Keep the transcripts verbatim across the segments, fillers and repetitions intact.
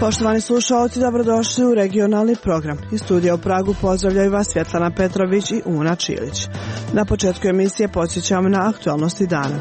Poštovani slušalci, dobrodošli u regionalni program. Iz studija u Pragu pozdravljaju vas Svjetlana Petrović i Una Čilić. Na početku emisije podsjećamo na aktualnosti dana.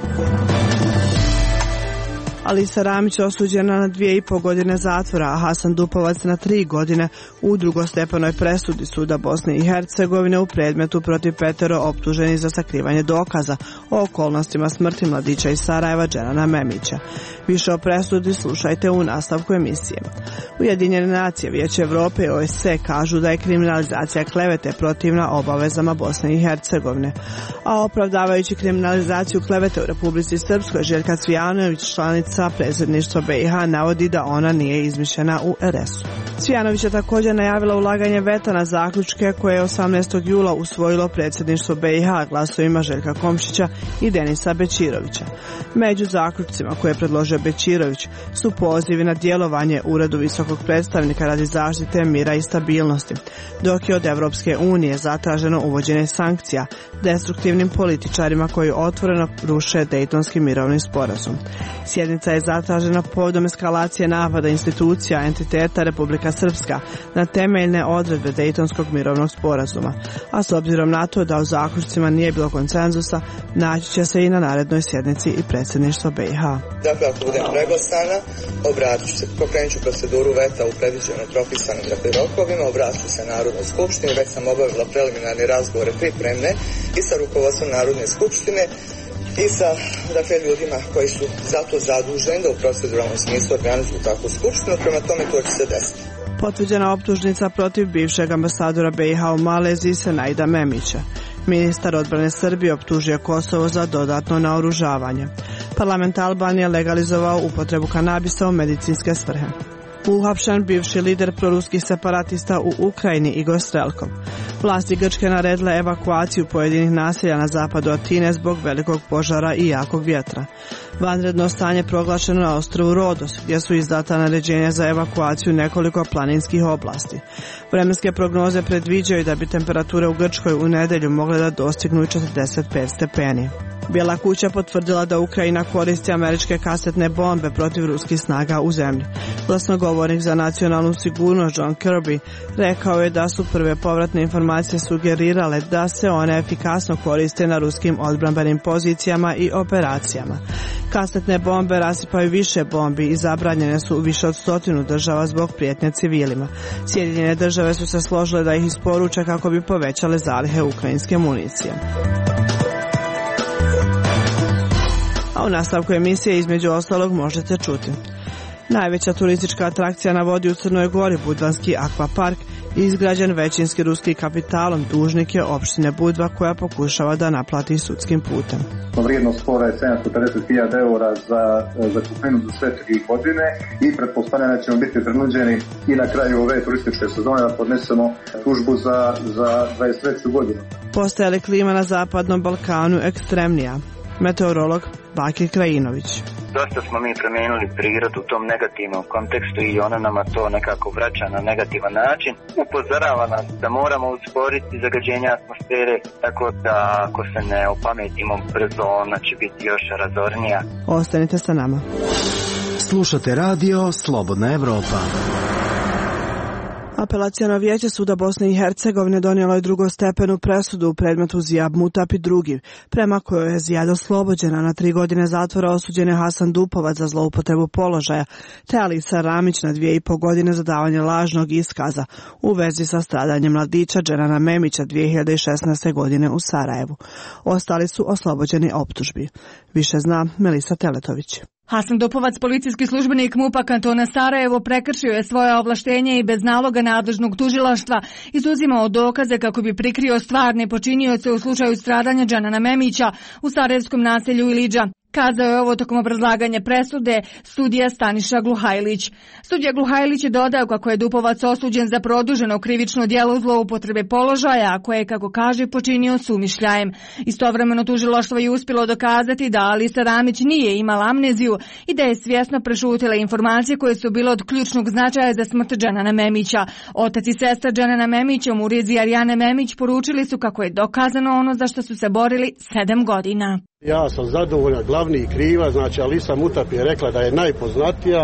Alisa Ramić osuđena na dvije i po godine zatvora, a Hasan Dupovac na tri godine u drugostepenoj presudi Suda Bosne i Hercegovine u predmetu protiv petero optuženih za sakrivanje dokaza o okolnostima smrti mladića iz Sarajeva Dženana Memića. Više o presudi slušajte u nastavku emisije. Ujedinjene nacije, Vijeće Evrope i O E C kažu da je kriminalizacija klevete protivna obavezama Bosne i Hercegovine, a opravdavajući kriminalizaciju klevete u Republici Srpskoj, Željka Cvijanović, članica predsjedništva B i H, navodi da ona nije izmišljena u R S-u. Cvijanović je također najavila ulaganje veta na zaključke koje je osamnaestog jula usvojilo predsjedništvo B i H glasovima Željka Komšića i Denisa Bećirovića. Među zaključcima koje je predložio Bećirović su pozivi na djelovanje Uredu visokog predstavnika radi zaštite mira i stabilnosti, dok je od Evropske unije zatraženo uvođenje sankcija destruktivnim političarima koji otvoreno ruše Dejtonski mirovni sporazum. Sjednica je zatražena povodom eskalacije napada institucija entiteta Republika Srpska na temeljne odredbe Dejtonskog mirovnog sporazuma, a s obzirom na to da u zaključcima nije bilo konsenzusa, naći će se i na narednoj sjednici i predsjedništvo B i H. Dakle, ako budem preglasana, obratit ću se, pokrenut ću proceduru veta u predviđenom propisanim rokovima, obratit ću se Narodnoj skupštini, već sam obavila preliminarne razgovore pripremne i sa rukovodstvom Narodne skupštine i sa dakle, ljudima koji su za to zaduženi da u proceduralnom smislu organizuju takvu skupštinu, prema tome to će se desiti. Potvrđena optužnica protiv bivšeg ambasadora B i H u Maleziji Senaida Memića. Ministar odbrane Srbije optužio Kosovo za dodatno naoružavanje. Parlament Albanije legalizovao upotrebu kanabisa u medicinske svrhe. Uhapšen bivši lider proruskih separatista u Ukrajini Igor Strelkov. Vlasti Grčke naredile evakuaciju pojedinih naselja na zapadu Atine zbog velikog požara i jakog vjetra. Vanredno stanje proglašeno na ostrvu Rodos, gdje su izdata naređenja za evakuaciju nekoliko planinskih oblasti. Vremenske prognoze predviđaju da bi temperature u Grčkoj u nedjelju mogle da dostignu četrdeset pet stepeni. Bijela kuća potvrdila da Ukrajina koristi američke kasetne bombe protiv ruskih snaga u zemlji. Glasnogovornik za nacionalnu sigurnost John Kirby rekao je da su prve povratne informacije sugerirale da se one efikasno koriste na ruskim odbrambenim pozicijama i operacijama. Kasetne bombe rasipaju više bombi i zabranjene su u više od stotinu država zbog prijetnje civilima. Sjedinjene države su se složile da ih isporuče kako bi povećale zalihe ukrajinske municije. A u nastavku emisije između ostalog možete čuti. Najveća turistička atrakcija na vodi u Crnoj Gori, Budvanski akvapark, izgrađen većinski ruski kapitalom, dužnik je opštine Budva koja pokušava da naplati sudskim putem. Vrijednost spora je sedamsto pedeset hiljada eura za, za kupninu za sve tri godine i pretpostavljam da ćemo biti prinuđeni i na kraju ove turističke sezone da podnesemo tužbu za, za dvadeset treću godinu. Postaje li klima na zapadnom Balkanu ekstremnija? Meteorolog Bakir Krajinović. Dosta smo mi promijenili prirodu u tom negativnom kontekstu i ona nama to nekako vraća na negativan način. Upozorava nas da moramo usporiti zagađenje atmosfere, tako da ako se ne opametimo brzo, ona će biti još razornija. Ostanite sa nama. Slušate radio Slobodna Evropa. Apelacijono vijeće Suda Bosne i Hercegovine donijelo je drugostepenu presudu u predmetu Zijad Mutapi drugi, prema kojoj je Zijad oslobođena na tri godine zatvora osuđen je Hasan Dupovac za zloupotrebu položaja, te Alisa Ramić na dvije i po godine za davanje lažnog iskaza u vezi sa stradanjem mladića Dženana Memića dvije hiljade šesnaeste. godine u Sarajevu. Ostali su oslobođeni optužbi. Više zna Melisa Teletović. Hasan Dupovac, policijski službenik MUP-a kantona Sarajevo, prekršio je svoje ovlaštenje i bez naloga nadležnog tužilaštva izuzimao dokaze kako bi prikrio stvarne počinioce u slučaju stradanja Dženana Memića u sarajevskom naselju Ilidža. Kazao je ovo tokom obrazlaganja presude sudija Staniša Gluhajlić. Sudija Gluhajlić je dodao kako je Dupovac osuđen za produženo krivično djelo zloupotrebe položaja, a koje je, kako kaže, počinio sumišljajem. Istovremeno tužilaštvo je uspjelo dokazati da Alisa Ramić nije imala amneziju i da je svjesno prešutila informacije koje su bile od ključnog značaja za smrt Dženana Memića. Otac i sestra Dženana Memića, Muriz i Arijane Memić, poručili su kako je dokazano ono za što su se borili sedam godina. Ja sam zadovoljan, glavni i kriva, znači Alisa Mutapi je rekla da je najpoznatija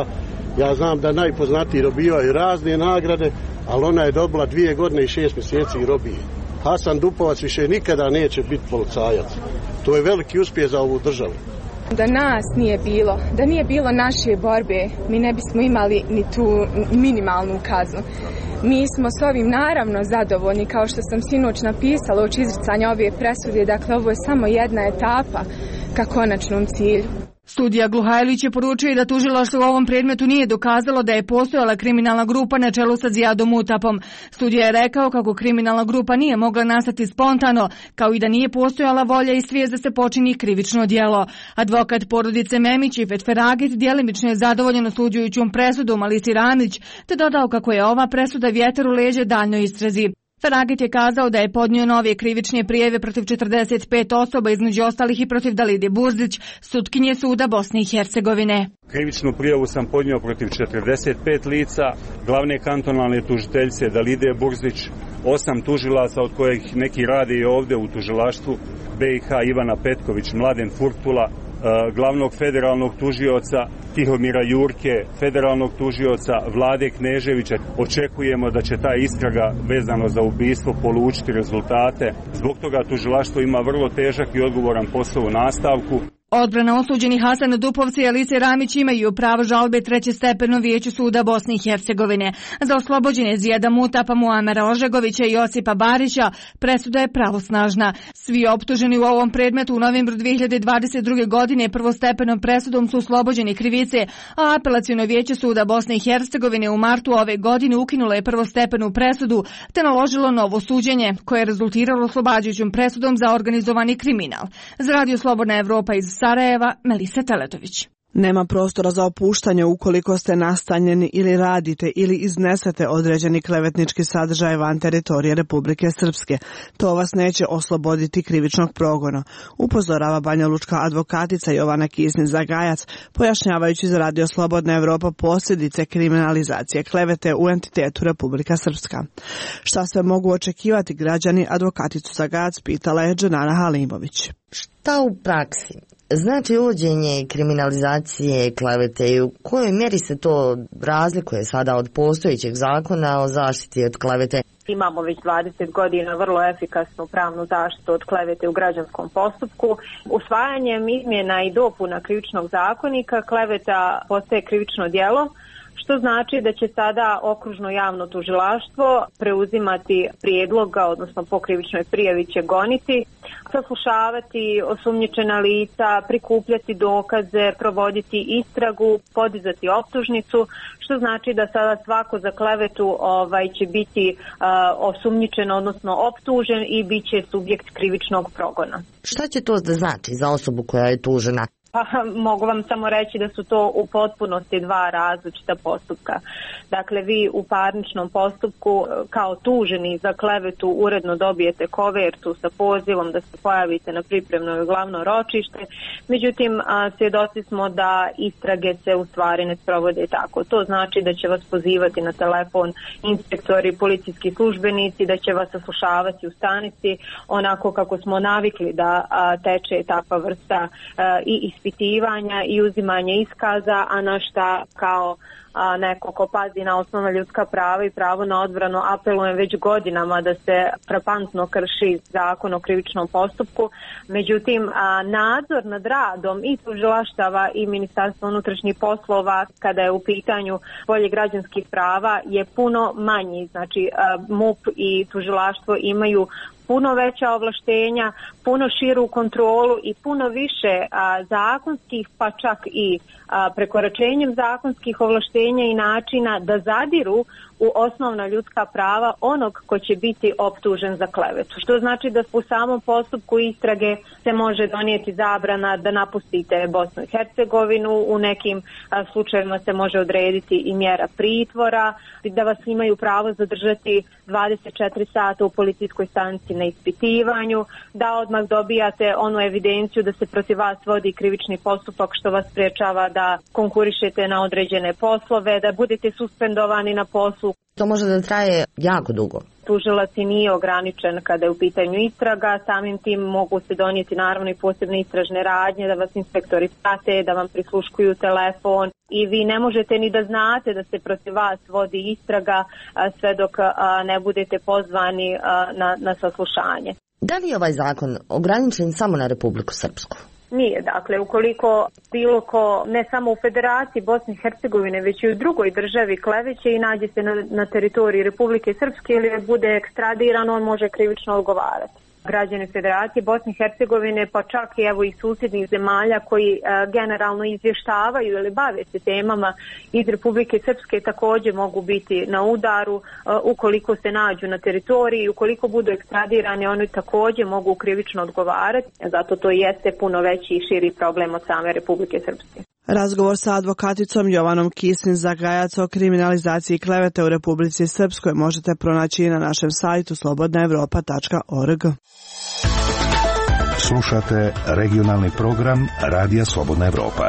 Ja znam da najpoznatiji dobivaju razne nagrade, ali ona je dobila dvije godine i šest mjeseci robije. Hasan Dupovac više nikada neće biti policajac. To je veliki uspjeh za ovu državu. Da nas nije bilo, da nije bilo naše borbe, mi ne bismo imali ni tu minimalnu kaznu. Mi smo s ovim naravno zadovoljni, kao što sam sinoć napisala uoči izricanja ove presude, dakle ovo je samo jedna etapa ka konačnom cilju. Sudija Gluhajlić je poručio da tužilaštvo u ovom predmetu nije dokazalo da je postojala kriminalna grupa na čelu sa Zijadom Mutapom. Sudija je rekao kako kriminalna grupa nije mogla nastati spontano, kao i da nije postojala volja i svijest da se počini krivično djelo. Advokat porodice Memić i Fetferagit djelimično je zadovoljen osuđujućom presudom Alisi Ramić, te dodao kako je ova presuda vjetar u leđe daljnoj istrazi. Feragit je kazao da je podnio nove krivične prijave protiv četrdeset pet osoba, između ostalih i protiv Dalide Burzić, sutkinje suda Bosne i Hercegovine. Krivičnu prijavu sam podnio protiv četrdeset pet lica, glavne kantonalne tužiteljice Dalide Burzić, osam tužilaca od kojih neki rade i ovdje u tužilaštvu, B i H Ivana Petković, Mladen Furtula, glavnog federalnog tužioca Tihomira Jurke, federalnog tužioca Vlade Kneževića. Očekujemo da će ta istraga vezano za ubistvo polučiti rezultate. Zbog toga tužilaštvo ima vrlo težak i odgovoran posao u nastavku. Odbrana osuđenih Hasan Dupovca i Alise Ramić imaju pravo žalbe treće stepeno Vijeću suda Bosne i Hercegovine. Za oslobođene Zijada Mutapa, Muamera Ožegovića i Josipa Barića presuda je pravosnažna. Svi optuženi u ovom predmetu u novembru dvije hiljade dvadeset druge. godine prvostepenom presudom su oslobođeni krivice, a Apelaciono vijeće suda Bosne i Hercegovine u martu ove godine ukinulo je prvostepenu presudu te naložilo novo suđenje, koje je rezultiralo oslobađajućom presudom za organizovani kriminal. Za Radio Slobodna Evropa iz Sarajeva, Melisa Teletović. Nema prostora za opuštanje ukoliko ste nastanjeni ili radite ili iznesete određeni klevetnički sadržaj van teritorije Republike Srpske. To vas neće osloboditi krivičnog progona, upozorava banjalučka advokatica Jovana Kisnin-Zagajac, pojašnjavajući za Radio Slobodna Evropa posljedice kriminalizacije klevete u entitetu Republika Srpska. Šta sve mogu očekivati građani, advokaticu Zagajac pitala je Dženana Halimović. Šta u praksi znači uvođenje kriminalizacije klevete i u kojoj mjeri se to razlikuje sada od postojećeg zakona o zaštiti od klevete? Imamo već dvadeset godina vrlo efikasnu pravnu zaštitu od klevete u građanskom postupku. Usvajanjem izmjena i dopuna krivičnog zakonika kleveta postaje krivično djelo, što znači da će sada okružno javno tužilaštvo preuzimati prijedloga, odnosno po krivičnoj prijavi će goniti, saslušavati osumnjičena lica, prikupljati dokaze, provoditi istragu, podizati optužnicu, što znači da sada svako za klevetu ovaj, će biti uh, osumnjičen, odnosno optužen i bit će subjekt krivičnog progona. Šta će to da znači za osobu koja je tužena? Pa mogu vam samo reći da su to u potpunosti dva različita postupka. Dakle, vi u parničnom postupku kao tuženi za klevetu uredno dobijete kovertu sa pozivom da se pojavite na pripremno i glavno ročište. Međutim, svjedoci smo da istrage se u stvari ne sprovode tako. To znači da će vas pozivati na telefon inspektori, policijski službenici, da će vas saslušavati u stanici onako kako smo navikli da teče takva vrsta i ispitivanja i uzimanje iskaza, a na šta kao a, neko ko pazi na osnovna ljudska prava i pravo na odbranu apelujem već godinama da se frapantno krši zakon o krivičnom postupku. Međutim, a, nadzor nad radom i tužilaštava i Ministarstva unutrašnjih poslova kada je u pitanju polje građanskih prava je puno manji. Znači, a, MUP i tužilaštvo imaju puno veća ovlaštenja, puno širu kontrolu i puno više a, zakonskih, pa čak i a, prekoračenjem zakonskih ovlaštenja i načina da zadiru u osnovna ljudska prava onog ko će biti optužen za klevetu. Što znači da u samom postupku istrage se može donijeti zabrana da napustite Bosnu i Hercegovinu, u nekim a, slučajevima se može odrediti i mjera pritvora, da vas imaju pravo zadržati dvadeset četiri sata u policijskoj stanici na ispitivanju, da odmah dobijate onu evidenciju da se protiv vas vodi krivični postupak što vas sprečava da konkurišete na određene poslove, da budete suspendovani na poslu. To može da traje jako dugo. Tužilac i nije ograničen kada je u pitanju istraga, samim tim mogu se donijeti naravno i posebne istražne radnje, da vas inspektori prate, da vam prisluškuju telefon i vi ne možete ni da znate da se protiv vas vodi istraga sve dok ne budete pozvani na, na saslušanje. Da li je ovaj zakon ograničen samo na Republiku Srpsku? Nije, dakle, ukoliko bilo ko, ne samo u Federaciji Bosne i Hercegovine, već i u drugoj državi kleveće i nađe se na, na teritoriji Republike Srpske ili bude ekstradiran, on može krivično odgovarati. Građani Federacije Bosne i Hercegovine, pa čak i evo i susjednih zemalja koji e, generalno izvještavaju ili bave se temama iz Republike Srpske također mogu biti na udaru e, ukoliko se nađu na teritoriji, ukoliko budu ekstradirani, oni također mogu krivično odgovarati, zato to jeste puno veći i širi problem od same Republike Srpske. Razgovor sa advokaticom Jovanom Kisin-Zagajac o kriminalizaciji klevete u Republici Srpskoj možete pronaći i na našem sajtu slobodna evropa tačka org. Slušate regionalni program Radija Slobodna Evropa.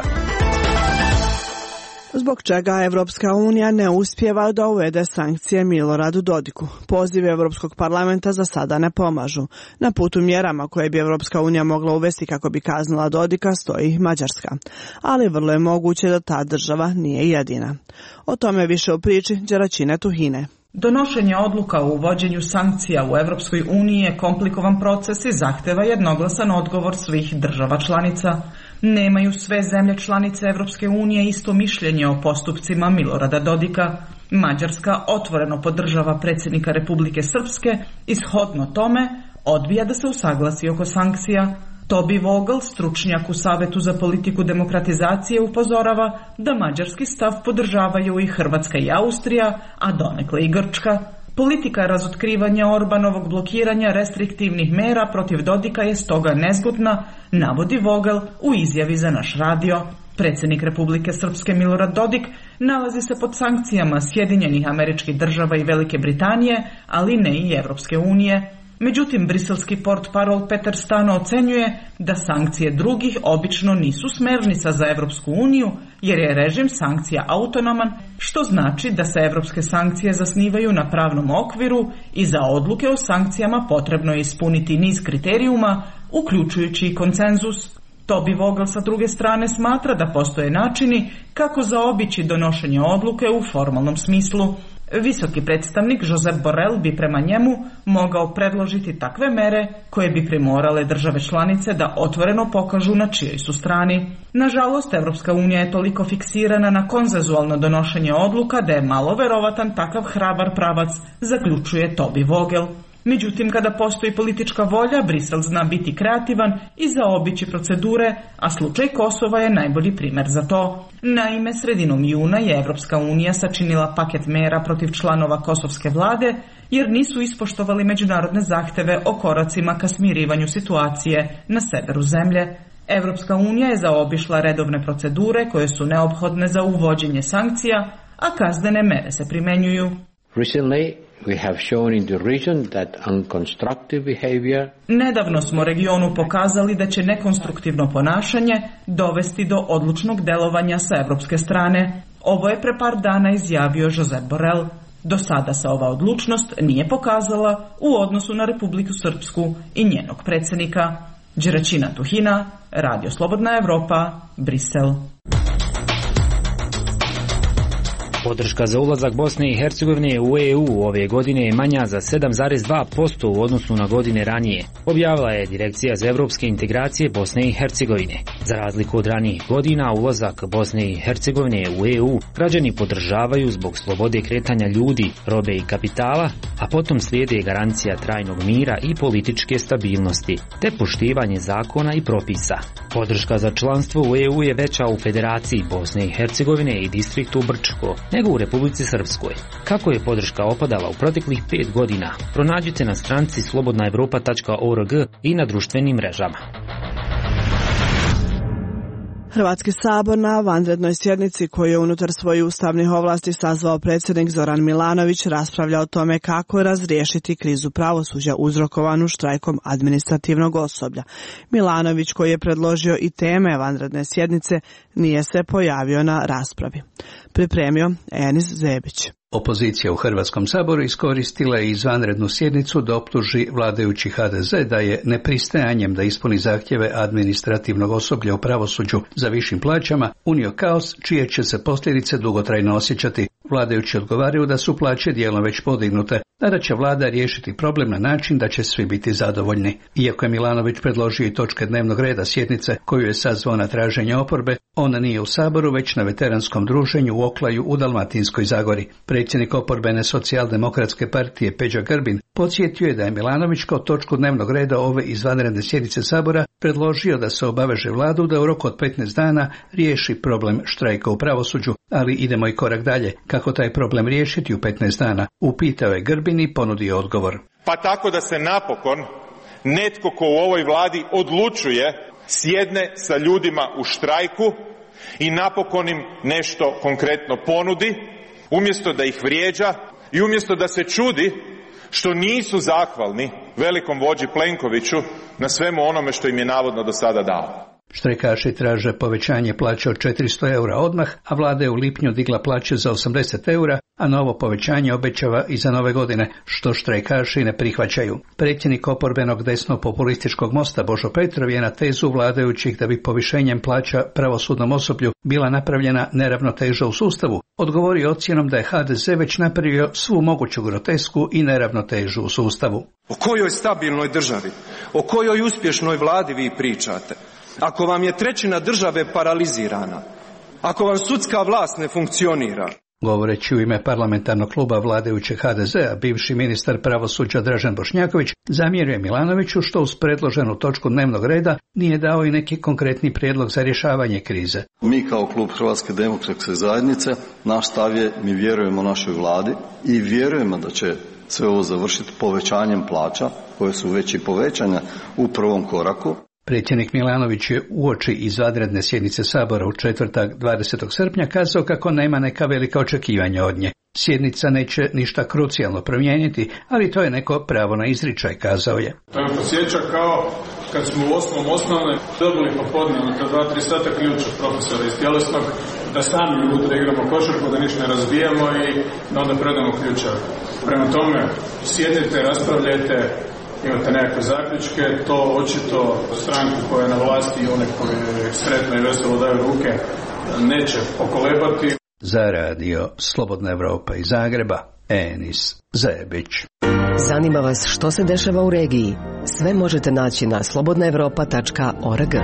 Zbog čega Evropska unija ne uspijeva da uvede sankcije Miloradu Dodiku. Pozivi Evropskog parlamenta za sada ne pomažu. Na putu mjerama koje bi Evropska unija mogla uvesti kako bi kaznila Dodika stoji Mađarska. Ali vrlo je moguće da ta država nije jedina. O tome više u priči Đeraćine Tuhine. Donošenje odluka o uvođenju sankcija u Evropskoj uniji je komplikovan proces i zahteva jednoglasan odgovor svih država članica. Nemaju sve zemlje članice Evropske unije isto mišljenje o postupcima Milorada Dodika. Mađarska otvoreno podržava predsjednika Republike Srpske i shodno tome odbija da se usaglasi oko sankcija. Tobi Vogel, stručnjak u Savetu za politiku demokratizacije, upozorava da mađarski stav podržavaju i Hrvatska i Austrija, a donekle i Grčka. Politika razotkrivanja Orbanovog blokiranja restriktivnih mera protiv Dodika je stoga nezgodna, navodi Vogel u izjavi za naš radio. Predsjednik Republike Srpske Milorad Dodik nalazi se pod sankcijama Sjedinjenih Američkih Država i Velike Britanije, ali ne i Evropske unije. Međutim, briselski portparol Petar Stano ocenjuje da sankcije drugih obično nisu smernica za Evropsku uniju, jer je režim sankcija autonoman, što znači da se evropske sankcije zasnivaju na pravnom okviru i za odluke o sankcijama potrebno je ispuniti niz kriterijuma, uključujući i konsenzus. Tobi Vogel sa druge strane smatra da postoje načini kako zaobići donošenje odluke u formalnom smislu. Visoki predstavnik Josep Borrell bi prema njemu mogao predložiti takve mere koje bi primorale države članice da otvoreno pokažu na čijoj su strani. Nažalost, Evropska unija je toliko fiksirana na konsenzualno donošenje odluka da je malo verovatan takav hrabar pravac, zaključuje Tobi Vogel. Međutim, kada postoji politička volja, Brisel zna biti kreativan i zaobići procedure, a slučaj Kosova je najbolji primjer za to. Naime, sredinom juna je Evropska unija sačinila paket mera protiv članova kosovske vlade, jer nisu ispoštovali međunarodne zahteve o koracima ka smirivanju situacije na severu zemlje. Evropska unija je zaobišla redovne procedure koje su neophodne za uvođenje sankcija, a kaznene mere se primjenjuju. Recently, we have shown in the region that unconstructive behavior. Nedavno smo regionu pokazali da će nekonstruktivno ponašanje dovesti do odlučnog delovanja sa evropske strane. Ovo je pre par dana izjavio Josep Borrell. Do sada se ova odlučnost nije pokazala u odnosu na Republiku Srpsku i njenog predsjednika. Đeraćina Tuhina, Radio Slobodna Evropa, Brisel. Podrška za ulazak Bosne i Hercegovine u E U ove godine je manja za sedam zarez dva posto u odnosu na godine ranije, objavila je Direkcija za evropske integracije Bosne i Hercegovine. Za razliku od ranijih godina, ulazak Bosne i Hercegovine u E U građani podržavaju zbog slobode kretanja ljudi, robe i kapitala, a potom slijede garancija trajnog mira i političke stabilnosti, te poštivanje zakona i propisa. Podrška za članstvo u E U je veća u Federaciji Bosne i Hercegovine i distriktu Brčko nego u Republici Srpskoj. Kako je podrška opadala u proteklih pet godina, pronađite na stranici slobodna evropa tačka org i na društvenim mrežama. Hrvatski sabor na vanrednoj sjednici koju je unutar svojih ustavnih ovlasti sazvao predsjednik Zoran Milanović raspravlja o tome kako razriješiti krizu pravosuđa uzrokovanu štrajkom administrativnog osoblja. Milanović, koji je predložio i teme vanredne sjednice, nije se pojavio na raspravi. Pripremio Enis Zebić. Opozicija u Hrvatskom saboru iskoristila je izvanrednu sjednicu da optuži vladajući ha de ze da je nepristajanjem da ispuni zahtjeve administrativnog osoblja u pravosuđu za višim plaćama unio kaos čije će se posljedice dugotrajno osjećati. Vladajući odgovaraju da su plaće dijelom već podignute, a da će vlada riješiti problem na način da će svi biti zadovoljni. Iako je Milanović predložio i točke dnevnog reda sjednice koju je sazvao na traženje oporbe, ona nije u saboru već na veteranskom druženju u Oklaju u Dalmatinskoj Zagori. Predsjednik oporbene socijaldemokratske partije Peđa Grbin podsjetio je da je Milanović kao točku dnevnog reda ove izvanredne sjednice sabora predložio da se obaveže vladu da u roku od petnaest dana riješi problem štrajka u pravosuđu, ali idemo i korak dalje. Kako taj problem riješiti u petnaest dana? Upitao je Grbin i ponudio odgovor. Pa tako da se napokon netko ko u ovoj vladi odlučuje sjedne sa ljudima u štrajku i napokon im nešto konkretno ponudi, umjesto da ih vrijeđa i umjesto da se čudi što nisu zahvalni velikom vođi Plenkoviću na svemu onome što im je navodno do sada dao. Štrajkaši traže povećanje plaće od četiristo eura odmah, a vlada je u lipnju digla plaće za osamdeset eura, a novo povećanje obećava i za nove godine, što štrajkaši ne prihvaćaju. Predsjednik oporbenog desno-populističkog mosta Božo Petrov je na tezu vladajućih da bi povišenjem plaća pravosudnom osoblju bila napravljena neravnoteža u sustavu, odgovorio ocjenom da je ha de ze već napravio svu moguću grotesku i neravnotežu u sustavu. O kojoj stabilnoj državi, o kojoj uspješnoj vladi vi pričate? Ako vam je trećina države paralizirana, ako vam sudska vlast ne funkcionira. Govoreći u ime parlamentarnog kluba vladajućeg ha de zea, bivši ministar pravosuđa Dražen Bošnjaković zamjerio Milanoviću što uz predloženu točku dnevnog reda nije dao i neki konkretni prijedlog za rješavanje krize. Mi kao klub Hrvatske demokratske zajednice, naš stav je, mi vjerujemo našoj vladi i vjerujemo da će sve ovo završiti povećanjem plaća, koje su već i povećane u prvom koraku. Predsjednik Milanović je uoči izvanredne sjednice sabora u četvrtak dvadesetog srpnja kazao kako nema neka velika očekivanja od nje. Sjednica neće ništa krucijalno promijeniti, ali to je neko pravo na izričaj, kazao je. To me podsjeća kao kad smo u osmom osnovne dobili popodne na dva, tri sata ključ od profesora iz tjelesnog, da sami unutra igramo košarku, da ništa ne razbijamo i da onda predamo ključeve. Prema tome, sjednite, raspravljajte, imate nekakve zaključke, to očito stranku koja je na vlasti i one koje sretno i veselo daju ruke neće pokolebati. Za radio Slobodna Evropa iz Zagreba, Enis Zebić. Zanima vas što se dešava u regiji? Sve možete naći na slobodna evropa tačka org.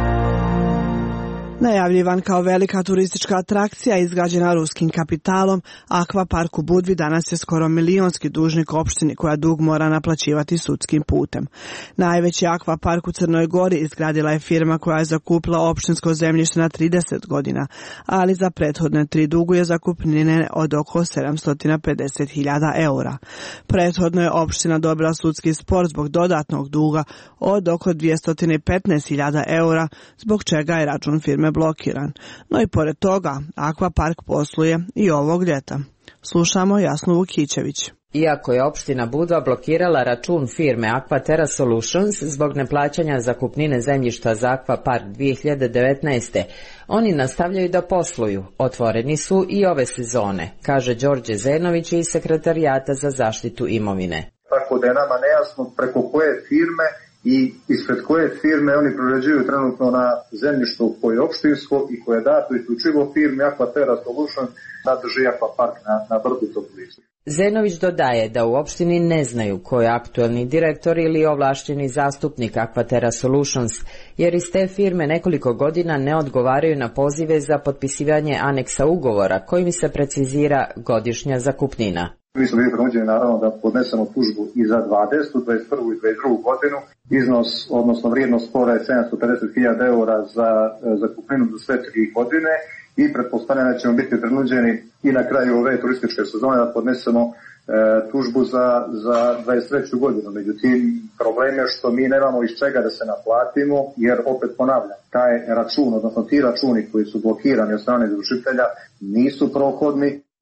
Najavljivan kao velika turistička atrakcija izgrađena ruskim kapitalom, Akvapark u Budvi danas je skoro milionski dužnik opštini koja dug mora naplaćivati sudskim putem. Najveći akvapark u Crnoj Gori izgradila je firma koja je zakupila opštinsko zemljište na trideset godina, ali za prethodne tri duguje zakupnine od oko sedamsto pedeset hiljada eura. Prethodno je opština dobila sudski spor zbog dodatnog duga od oko dvjesto petnaest hiljada eura, zbog čega je račun firme blokiran. No i pored toga, Akvapark posluje i ovog ljeta. Slušamo Jasnu Vukićević. Iako je opština Budva blokirala račun firme Aquaterra Solutions zbog neplaćanja zakupnine zemljišta za Akvapark dvije hiljade devetnaeste. oni nastavljaju da posluju. Otvoreni su i ove sezone, kaže Đorđe Zenović iz Sekretarijata za zaštitu imovine. Tako da je nama nejasno preko koje firme i ispred koje firme oni prorađuju trenutno na zemljištu koje je opštinsko i koje je dato isključivo firmi Aquaterra Solutions na drži Akvapark na, na Brdu tog blizu. Zenović dodaje da u opštini ne znaju ko je aktuelni direktor ili ovlašteni zastupnik Aquaterra Solutions, jer iz te firme nekoliko godina ne odgovaraju na pozive za potpisivanje aneksa ugovora kojim se precizira godišnja zakupnina. Mi smo bili prinuđeni naravno da podnesemo tužbu i za dvadesetu, dvadeset prvu i dvadeset drugu godinu. Iznos, odnosno vrijednost spora je sedamsto pedeset hiljada eura za zakupninu za sve tri godine i pretpostavljam da ćemo biti prinuđeni i na kraju ove turističke sezone da podnesemo e, tužbu za, za dvadeset treću godinu. Međutim, problem je što mi nemamo iz čega da se naplatimo, jer opet ponavljam, taj račun, odnosno ti računi koji su blokirani od strane izvršitelja nisu prohodni.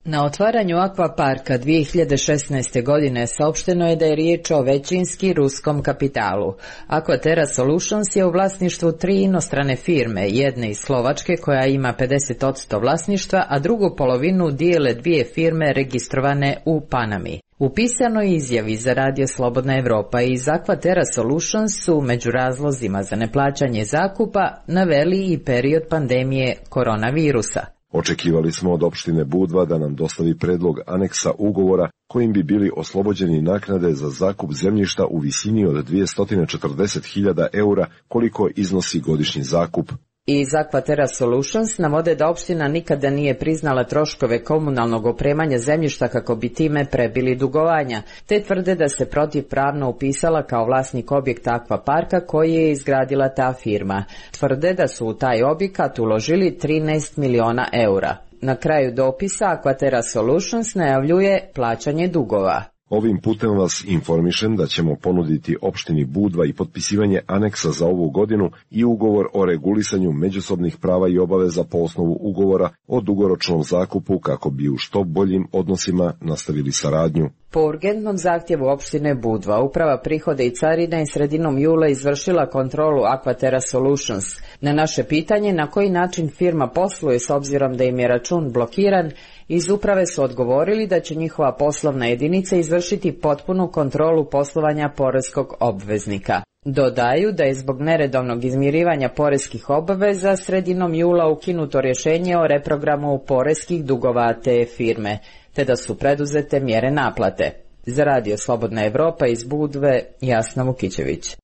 Na otvaranju akvaparka dvije hiljade šesnaeste. godine saopšteno je da je riječ o većinski ruskom kapitalu. Aquaterra Solutions je u vlasništvu tri inostrane firme, jedne iz Slovačke koja ima pedeset posto vlasništva, a drugu polovinu dijele dvije firme registrovane u Panami. U pisanoj izjavi za Radio Slobodna Evropa iz Aquaterra Solutions su među razlozima za neplaćanje zakupa naveli i period pandemije koronavirusa. Očekivali smo od opštine Budva da nam dostavi predlog aneksa ugovora kojim bi bili oslobođeni naknade za zakup zemljišta u visini od dvjesto četrdeset hiljada eura koliko iznosi godišnji zakup. Iz Aquaterra Solutions navode da opština nikada nije priznala troškove komunalnog opremanja zemljišta kako bi time prebili dugovanja, te tvrde da se protivpravno upisala kao vlasnik objekta akvaparka koji je izgradila ta firma. Tvrde da su u taj objekat uložili trinaest miliona eura. Na kraju dopisa Aquaterra Solutions najavljuje plaćanje dugova. Ovim putem vas informišem da ćemo ponuditi opštini Budva i potpisivanje aneksa za ovu godinu i ugovor o regulisanju međusobnih prava i obaveza po osnovu ugovora o dugoročnom zakupu kako bi u što boljim odnosima nastavili saradnju. Po urgentnom zahtjevu opštine Budva, Uprava prihoda i carina je sredinom jula izvršila kontrolu Aquaterra Solutions. Na naše pitanje na koji način firma posluje s obzirom da im je račun blokiran, iz uprave su odgovorili da će njihova poslovna jedinica izvršiti potpunu kontrolu poslovanja poreskog obveznika. Dodaju da je zbog neredovnog izmirivanja poreskih obaveza sredinom jula ukinuto rješenje o reprogramu poreskih dugova te firme, te da su preduzete mjere naplate. Za Radio Slobodna Evropa iz Budve, Jasna Vukićević.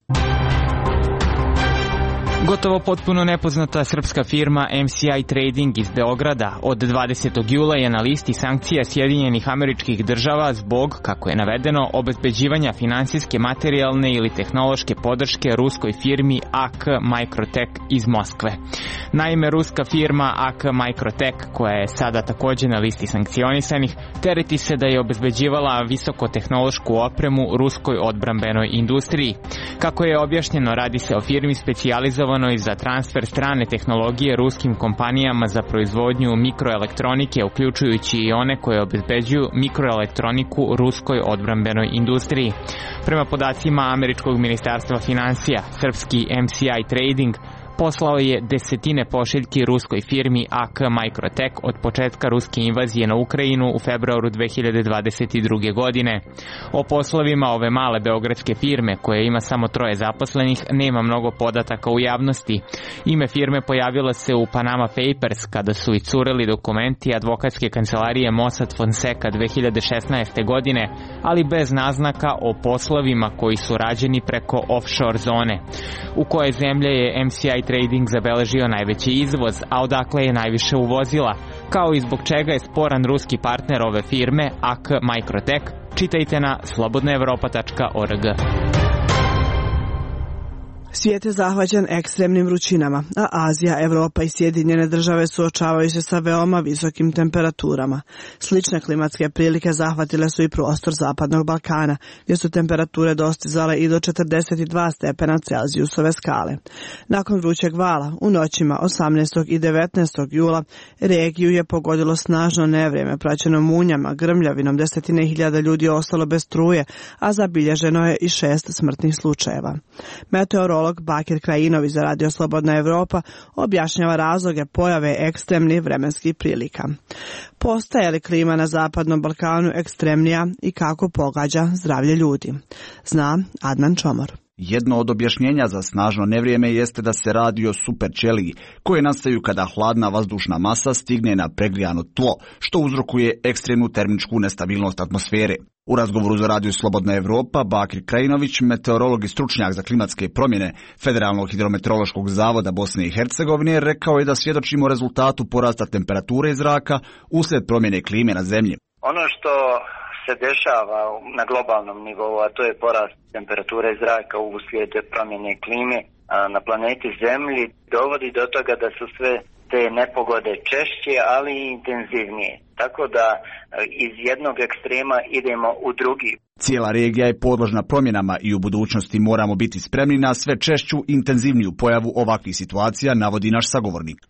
Gotovo potpuno nepoznata srpska firma M C I Trading iz Beograda od dvadesetog jula je na listi sankcija Sjedinjenih Američkih Država zbog, kako je navedeno, obezbeđivanja finansijske, materijalne ili tehnološke podrške ruskoj firmi A K Microtech iz Moskve. Naime, ruska firma A K Microtech, koja je sada također na listi sankcionisanih, tereti se da je obezbeđivala visokotehnološku opremu ruskoj odbrambenoj industriji. Kako je objašnjeno, radi se o firmi specijalizovanoj za transfer strane tehnologije ruskim kompanijama za proizvodnju mikroelektronike, uključujući i one koje obezbeđuju mikroelektroniku ruskoj odbrambenoj industriji. Prema podacima Američkog ministarstva financija, srpski M C I Trading poslao je desetine pošiljki ruskoj firmi A K Microtech od početka ruske invazije na Ukrajinu u februaru dve hiljade dvadeset druge. godine. O poslovima ove male beogradske firme, koje ima samo troje zaposlenih, nema mnogo podataka u javnosti. Ime firme pojavilo se u Panama Papers kada su iscureli dokumenti advokatske kancelarije Mossad Fonseca dve hiljade šesnaeste. godine, ali bez naznaka o poslovima koji su rađeni preko offshore zone. U koje zemlje je M C I Trading zabeležio najveći izvoz, a odakle je najviše uvozila, kao i zbog čega je sporan ruski partner ove firme A K Microtech, čitajte na slobodna evropa tačka org. Svijet je zahvaćen ekstremnim vrućinama, a Azija, Evropa i Sjedinjene države suočavaju se sa veoma visokim temperaturama. Slične klimatske prilike zahvatile su i prostor Zapadnog Balkana, gdje su temperature dostizale i do četrdeset dva stepena Celzijusove skale. Nakon vrućeg vala, u noćima osamnaestog i devetnaestog jula, regiju je pogodilo snažno nevrijeme praćeno munjama, grmljavinom, desetine hiljada ljudi je ostalo bez struje, a zabilježeno je i šest smrtnih slučajeva. Meteorolog Bakir Krajinović za Radio Slobodna Evropa objašnjava razloge pojave ekstremnih vremenskih prilika. Postaje li klima na Zapadnom Balkanu ekstremnija i kako pogađa zdravlje ljudi? Zna Adnan Čomor. Jedno od objašnjenja za snažno nevrijeme jeste da se radi o superćeliji, koje nastaju kada hladna vazdušna masa stigne na pregrijano tlo, što uzrokuje ekstremnu termičku nestabilnost atmosfere. U razgovoru za Radio Slobodna Evropa, Bakir Krajinović, meteorolog i stručnjak za klimatske promjene Federalnog hidrometeorološkog zavoda Bosne i Hercegovine, rekao je da svjedočimo rezultatu porasta temperature zraka uslijed promjene klime na zemlji. Ono što se dešava na globalnom nivou, a to je porast temperature zraka uslijed promjene klime na planeti Zemlji, dovodi do toga da su sve te nepogode češće, ali i intenzivnije. Tako da iz jednog ekstrema idemo u drugi. Cijela regija je podložna promjenama i u budućnosti moramo biti spremni na sve češću, intenzivniju pojavu ovakvih situacija, navodi naš sagovornik. sto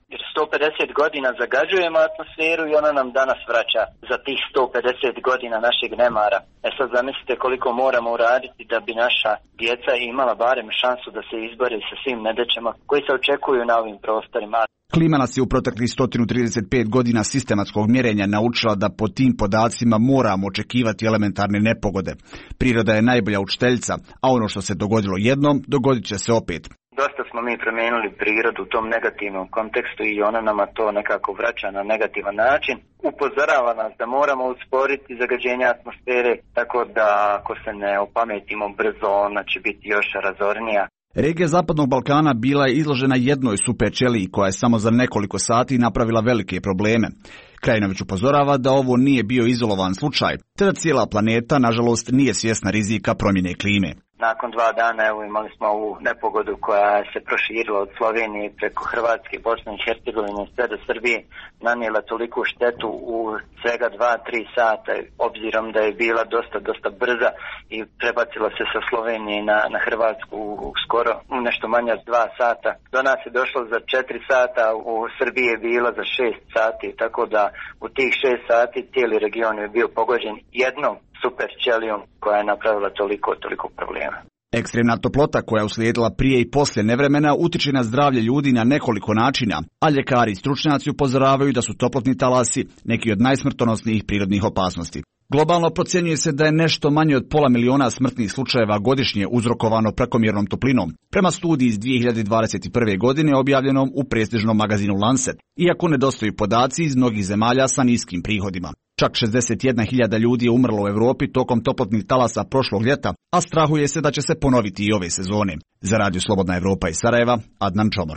pedeset godina zagađujemo atmosferu i ona nam danas vraća za tih sto pedeset godina našeg nemara. E sad zamislite koliko moramo uraditi da bi naša djeca imala barem šansu da se izbore sa svim nedaćama koji se očekuju na ovim prostorima. Klima nas je u proteklih sto trideset pet godina sistematskog mjerenja naučila da po tim podacima moramo očekivati elementarne nepogode. Priroda je najbolja učiteljica, a ono što se dogodilo jednom, dogodit će se opet. Dosta smo mi promijenili prirodu u tom negativnom kontekstu i ona nama to nekako vraća na negativan način. Upozorava nas da moramo usporiti zagađenje atmosfere, tako da ako se ne opametimo brzo, ona će biti još razornija. Regija Zapadnog Balkana bila je izložena jednoj super ćeliji koja je samo za nekoliko sati napravila velike probleme. Krajinović upozorava da ovo nije bio izolovan slučaj, te da cijela planeta, nažalost, nije svjesna rizika promjene klime. Nakon dva dana evo imali smo ovu nepogodu koja se proširila od Slovenije preko Hrvatske, Bosne i Hercegovine sve do Srbije, nanijela toliku štetu u svega dva do tri sata, obzirom da je bila dosta, dosta brza i prebacila se sa Slovenije na, na Hrvatsku u skoro nešto manje od dva sata. Do nas je došlo za četiri sata, u Srbiji je bila za šest sati, tako da u tih šest sati cijeli region je bio pogođen jednom super ćelijom koja je napravila toliko, toliko problema. Ekstremna toplota koja je uslijedila prije i poslije nevremena utiče na zdravlje ljudi na nekoliko načina, a ljekari i stručnjaci upozoravaju da su toplotni talasi neki od najsmrtonosnijih prirodnih opasnosti. Globalno procjenjuje se da je nešto manje od pola miliona smrtnih slučajeva godišnje uzrokovano prekomjernom toplinom, prema studiji iz dvije hiljade dvadeset prve. godine objavljenom u prestižnom magazinu Lancet, iako nedostaju podaci iz mnogih zemalja sa niskim prihodima. Čak šezdeset jedna hiljada ljudi je umrlo u Europi tokom toplotnih talasa prošlog ljeta, a strahuje se da će se ponoviti i ove sezone. Za Radio Slobodna Evropa iz Sarajeva, Adnan Čomor.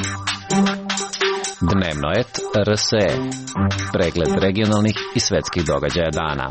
Dnevno et R S E. Pregled regionalnih i svetskih događaja dana.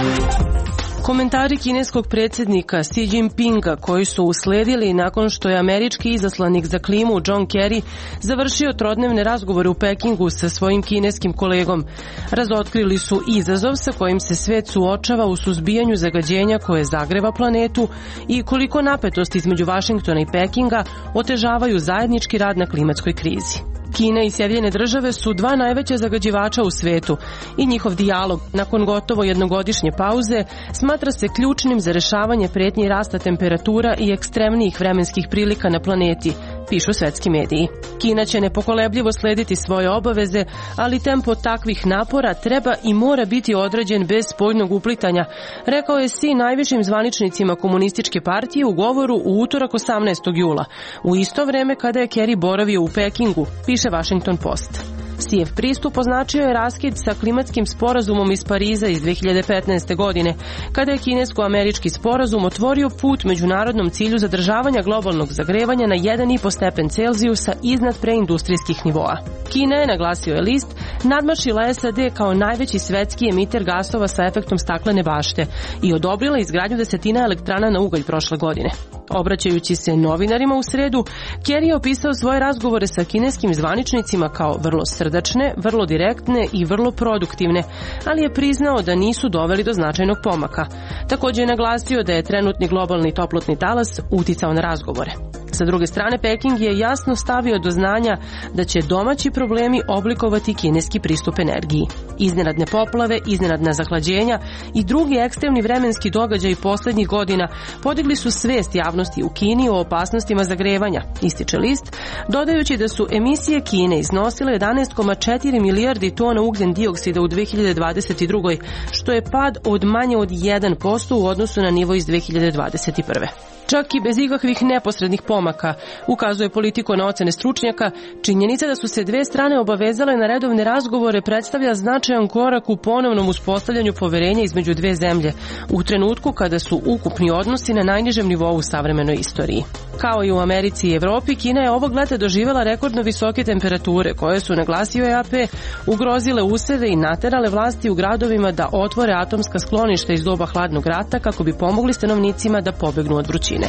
Komentari kineskog predsjednika Xi Jinpinga koji su usledili nakon što je američki izaslanik za klimu John Kerry završio trodnevne razgovore u Pekingu sa svojim kineskim kolegom. Razotkrili su izazov sa kojim se svet suočava u suzbijanju zagađenja koje zagreva planetu i koliko napetosti između Vašingtona i Pekinga otežavaju zajednički rad na klimatskoj krizi. Kina i Sjedinjene Države su dva najveća zagađivača u svetu i njihov dijalog nakon gotovo jednogodišnje pauze smatra se ključnim za rešavanje prijetnji rasta temperatura i ekstremnijih vremenskih prilika na planeti, pišu svetski mediji. Kina će nepokolebljivo slediti svoje obaveze, ali tempo takvih napora treba i mora biti određen bez spoljnog uplitanja, rekao je Xi najvišim zvaničnicima komunističke partije u govoru u utorak osamnaestog jula, u isto vreme kada je Kerry boravio u Pekingu, piše Washington Post. Xijev pristup označio je raskid sa klimatskim sporazumom iz Pariza iz dve hiljade petnaeste. godine, kada je kinesko-američki sporazum otvorio put međunarodnom cilju zadržavanja globalnog zagrevanja na jedan i po stepen Celzijusa iznad preindustrijskih nivoa. Kina je, naglasio je list, nadmašila S A D kao najveći svetski emiter gasova sa efektom staklene bašte i odobrila izgradnju desetina elektrana na ugalj prošle godine. Obraćajući se novinarima u sredu, Kerry je opisao svoje razgovore sa kineskim zvaničnicima kao vrlo srdačne, vrlo direktne i vrlo produktivne, ali je priznao da nisu doveli do značajnog pomaka. Također je naglasio da je trenutni globalni toplotni talas uticao na razgovore. Sa druge strane, Peking je jasno stavio do znanja da će domaći problemi oblikovati kineski pristup energiji. Iznenadne poplave, iznenadna zahlađenja i drugi ekstremni vremenski događaji posljednjih godina podigli su svijest javnosti u Kini o opasnostima zagrevanja, ističe list, dodajući da su emisije Kine iznosile jedanaest zarez četiri milijardi tona ugljen dioksida u dve hiljade dvadeset druge. što je pad od manje od jedan posto u odnosu na nivo iz dve hiljade dvadeset prve. Čak i bez ikakvih neposrednih pomaka, ukazuje Politico na ocene stručnjaka, činjenica da su se dve strane obavezale na redovne razgovore predstavlja značajan korak u ponovnom uspostavljanju poverenja između dve zemlje, u trenutku kada su ukupni odnosi na najnižem nivou u savremenoj istoriji. Kao i u Americi i Evropi, Kina je ovog leta doživjela rekordno visoke temperature, koje su, naglasio je A P, ugrozile useve i naterale vlasti u gradovima da otvore atomska skloništa iz doba hladnog rata kako bi pomogli stanovnicima da pobegnu od vrućine.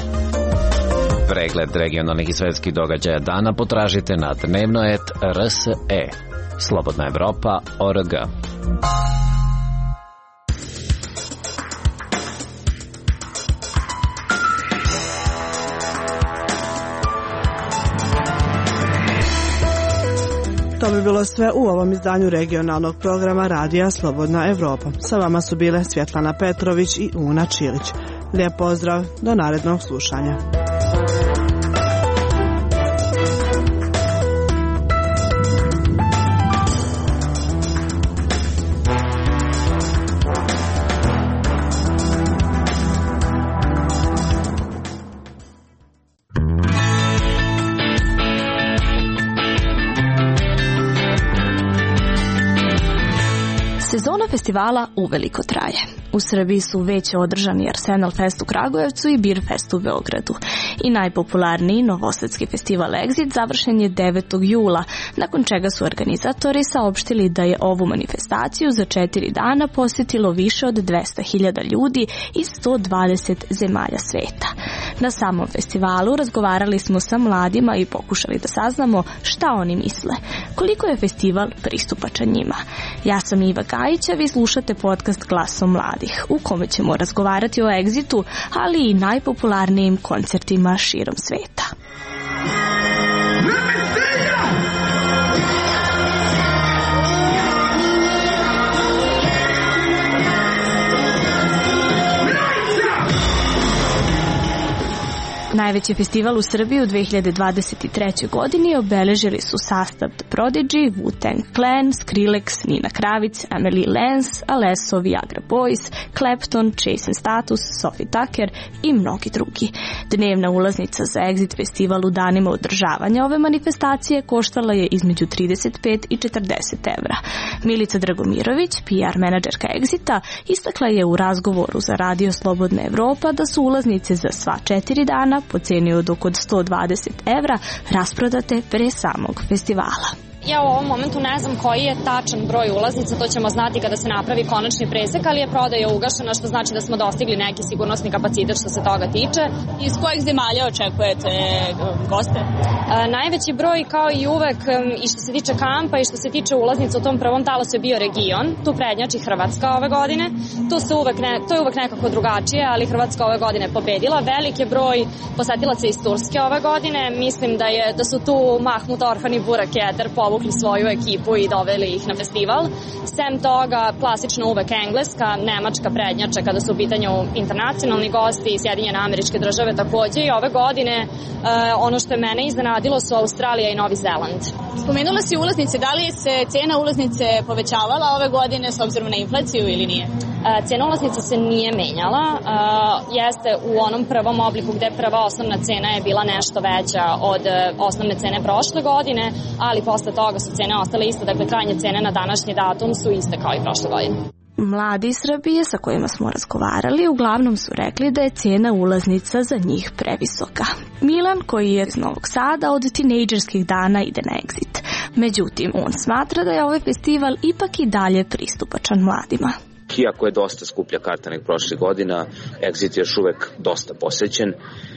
Pregled regionalnih i svetskih događaja dana potražite na dnevno et R S E. Slobodna Evropa O R G. To bi bilo sve u ovom izdanju regionalnog programa Radija Slobodna Evropa. Sa vama su bile Svjetlana Petrović i Una Čilić. Lijep pozdrav, do narednog slušanja. Sezona festivala uveliko traje. U Srbiji su već održani Arsenal Fest u Kragujevcu i Beer Fest u Beogradu. I najpopularniji novosadski festival Exit završen je devetog jula, nakon čega su organizatori saopštili da je ovu manifestaciju za četiri dana posjetilo više od dvesta hiljada ljudi iz sto dvadeset zemalja sveta. Na samom festivalu razgovarali smo sa mladima i pokušali da saznamo šta oni misle, koliko je festival pristupačan njima. Ja sam Iva Gajić, a vi slušate podcast Glasom mladih, u kome ćemo razgovarati o Exitu, ali i najpopularnijim koncertima širom sveta. Najveći festival u Srbiji u dve hiljade dvadeset trećoj. godini obeležili su sastav The Prodigy, Wu-Tang Clan, Skrillex, Nina Kravic, Emily Lance, Alesso, Viagra Boys, Clapton, Chase and Status, Sophie Tucker i mnogi drugi. Dnevna ulaznica za Exit festival u danima održavanja ove manifestacije koštala je između trideset pet i četrdeset evra. Milica Dragomirović, P R menadžerka Exita, istakla je u razgovoru za Radio Slobodna Evropa da su ulaznice za sva četiri dana po ceni od oko sto dvadeset evra rasprodate pre samog festivala. Ja u ovom momentu ne znam koji je tačan broj ulaznica, to ćemo znati kada se napravi konačni presek, ali je prodaja ugašena, što znači da smo dostigli neki sigurnosni kapacitet što se toga tiče. Iz kojeg zemalja očekujete goste? E, najveći broj, kao i uvek, i što se tiče kampa i što se tiče ulaznica u tom prvom talasu je bio region, tu prednjači Hrvatska ove godine. Tu se uvek ne, to je uvek nekako drugačije, ali Hrvatska ove godine pobedila. Velik je broj posetilaca iz Turske ove godine. Mislim da, je, da su tu Mahmut Orhan i Burak Eder povukli svoju ekipu i doveli ih na festival. Sem toga, klasično uvek Engleska, Nemačka prednjača kada su u pitanju internacionalni gosti, Sjedinjene Američke Države takođe, i ove godine e, ono što je mene iznenadilo su Australija i Novi Zeland. Spomenula si ulaznice, da li se cena ulaznice povećavala ove godine s obzirom na inflaciju ili nije? E, cena ulaznice se nije menjala, e, jeste u onom prvom obliku gde prva osnovna cena je bila nešto veća od osnovne cene prošle godine, ali posle toga su cene ostale iste, dakle krajnje cene na današnji datum su iste kao i prošle godine. Mladi iz Srbije sa kojima smo razgovarali uglavnom su rekli da je cena ulaznica za njih previsoka. Milan, koji je iz Novog Sada, od tinejdžerskih dana ide na Exit. Međutim, on smatra da je ovaj festival ipak i dalje pristupačan mladima. Iako je dosta skuplja karta nek prošle godina, Exit je još uvek dosta posećen.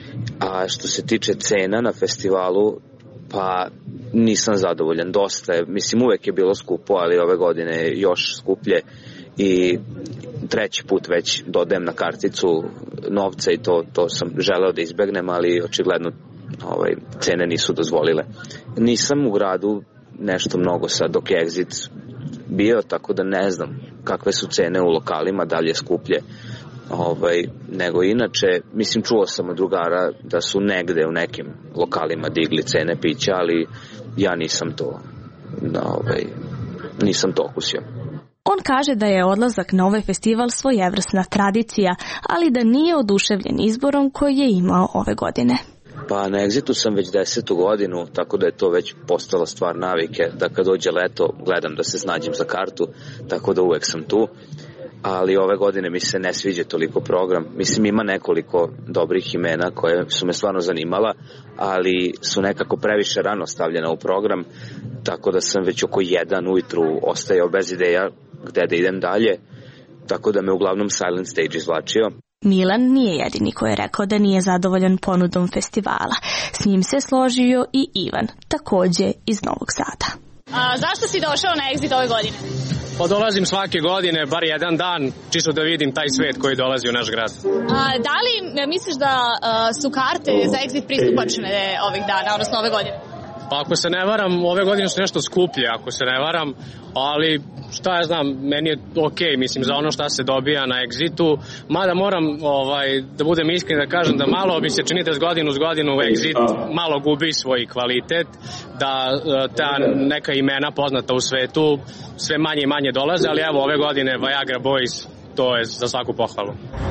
A što se tiče cena na festivalu, pa nisam zadovoljan, dosta je, mislim uvek je bilo skupo, ali ove godine još skuplje i treći put već dodajem na karticu novca i to, to sam želeo da izbegnem, ali očigledno ovaj, cene nisu dozvolile. Nisam u gradu nešto mnogo sad dok je Exit bio, tako da ne znam kakve su cene u lokalima, da li je skuplje ovaj, nego inače. Mislim, čuo sam od drugara da su negde u nekim lokalima digli cene pića, ali ja nisam to ovaj, nisam to okusio. On kaže da je odlazak na ovaj festival svojevrsna tradicija, ali da nije oduševljen izborom koji je imao ove godine. Pa na Exitu sam već desetu godinu, tako da je to već postala stvar navike, da kad dođe leto gledam da se snađem za kartu, tako da uvek sam tu. Ali ove godine mi se ne sviđa toliko program. Mislim, ima nekoliko dobrih imena koje su me stvarno zanimala, ali su nekako previše rano stavljena u program, tako da sam već oko jedan ujutru ostajao bez ideja gde da idem dalje, tako da me uglavnom Silent Stage izvlačio. Milan nije jedini koji je rekao da nije zadovoljan ponudom festivala. S njim se složio i Ivan, takođe iz Novog Sada. A zašto si došao na Exit ove godine? Pa dolazim svake godine, bar jedan dan, čisto da vidim taj svet koji dolazi u naš grad. A, da li misliš da a, su karte za Exit pristupačne ovih dana, odnosno ove godine? Pa ako se ne varam, ove godine su nešto skuplje, ako se ne varam, ali šta ja znam, meni je okej, okay, mislim, za ono šta se dobija na Exitu, mada moram ovaj, da budem iskren da kažem da malo mi se čini da s godinu s godinu Exit malo gubi svoj kvalitet, da ta neka imena poznata u svetu sve manje i manje dolaze, ali evo ove godine Viagra Boys, to je za svaku pohvalu.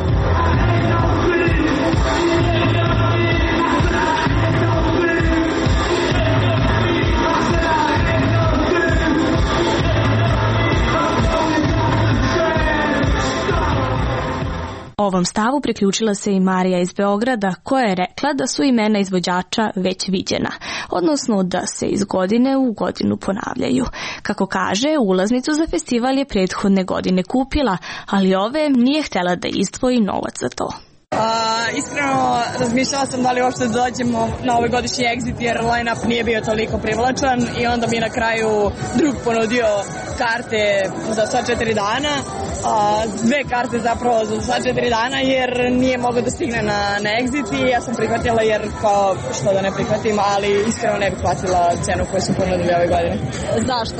Ovom stavu priključila se i Marija iz Beograda, koja je rekla da su imena izvođača već viđena, odnosno da se iz godine u godinu ponavljaju. Kako kaže, ulaznicu za festival je prethodne godine kupila, ali ove nije htjela da izdvoji novac za to. Uh, iskreno razmišljala sam da li uopšte dođemo na ovaj godišnji Exit jer line-up nije bio toliko privlačan i onda mi na kraju drug ponudio karte za sva četiri dana, uh, dve karte zapravo za sva četiri dana jer nije mogao da stigne na, na Exit i ja sam prihvatila jer kao što da ne prihvatim, ali iskreno ne bih platila cenu koju su ponudili ove godine. Zašto?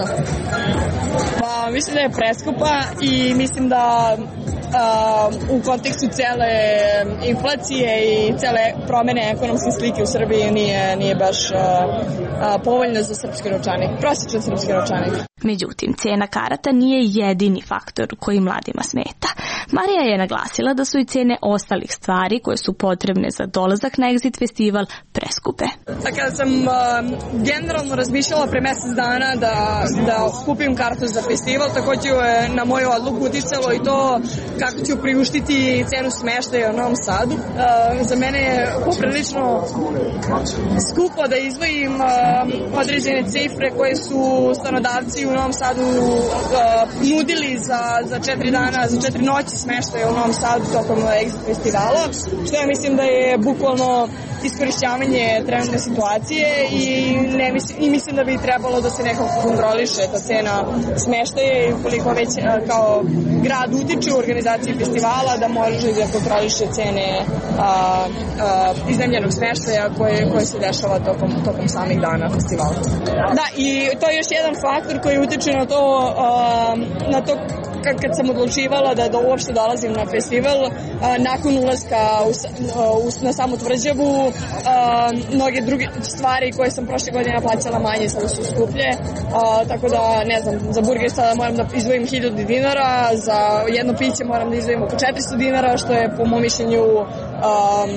Pa mislim da je preskupa i mislim da Uh, u kontekstu cele inflacije i cele promene ekonomske slike u Srbiji nije, nije baš uh, uh, povoljno za srpski novčanik, prosječan srpski novčanik. Međutim, cena karata nije jedini faktor koji mladima smeta. Marija je naglasila da su i cene ostalih stvari koje su potrebne za dolazak na Exit festival preskupe. Kada sam uh, generalno razmišljala pre mesec dana da, da kupim kartu za festival, takođe je na moju odluku uticalo i to kako ću priuštiti cenu smeštaja u Novom Sadu. Uh, za mene je poprilično skupo da izdvojim uh, određene cifre koje su stanodavci u Novom Sadu uh, nudili za, za četiri dana, za četiri noći smeštaja u Novom Sadu tokom Exit festivala, što ja mislim da je bukvalno iskorišćavanje trenutne situacije i, ne mislim, i mislim da bi trebalo da se nekako kontroliše ta cena smeštaja i ukoliko već uh, kao grad utiče u organizaciji festivala da može da kontroliše cene a, a, iznajmljenog smeštaja koje, koje se dešava tokom, tokom samih dana festivala. Da, i to je još jedan faktor koji utiče na to, a, na to kad, kad sam odlučivala da, da uopšte dolazim na festival, a, nakon ulaska u, u, na samu tvrđavu, a, mnoge druge stvari koje sam prošle godine plaćala manje sada su skuplje, a, tako da ne znam, za burger sada moram da izdvojim hiljadu dinara, za jedno piće moram da izdvojim oko četiristo dinara, što je po mom mišljenju um,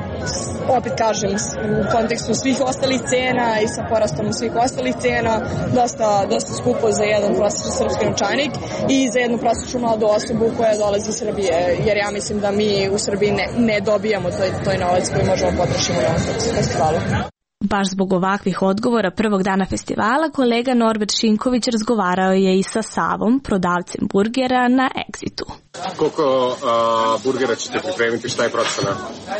opet kažem u kontekstu svih ostalih cena i sa porastom svih ostalih cena dosta, dosta skupo za jedan prosječan srpski novčanik i za jednu prosječnu mladu osobu koja dolazi iz Srbije, jer ja mislim da mi u Srbiji ne, ne dobijamo toj, toj novac koji možemo potrošiti na ovom festivalu. Baš zbog ovakvih odgovora prvog dana festivala, kolega Norbert Šinković razgovarao je i sa Savom, prodavcem burgera na Exitu. Koliko uh, burgera ćete pripremiti, šta je procena?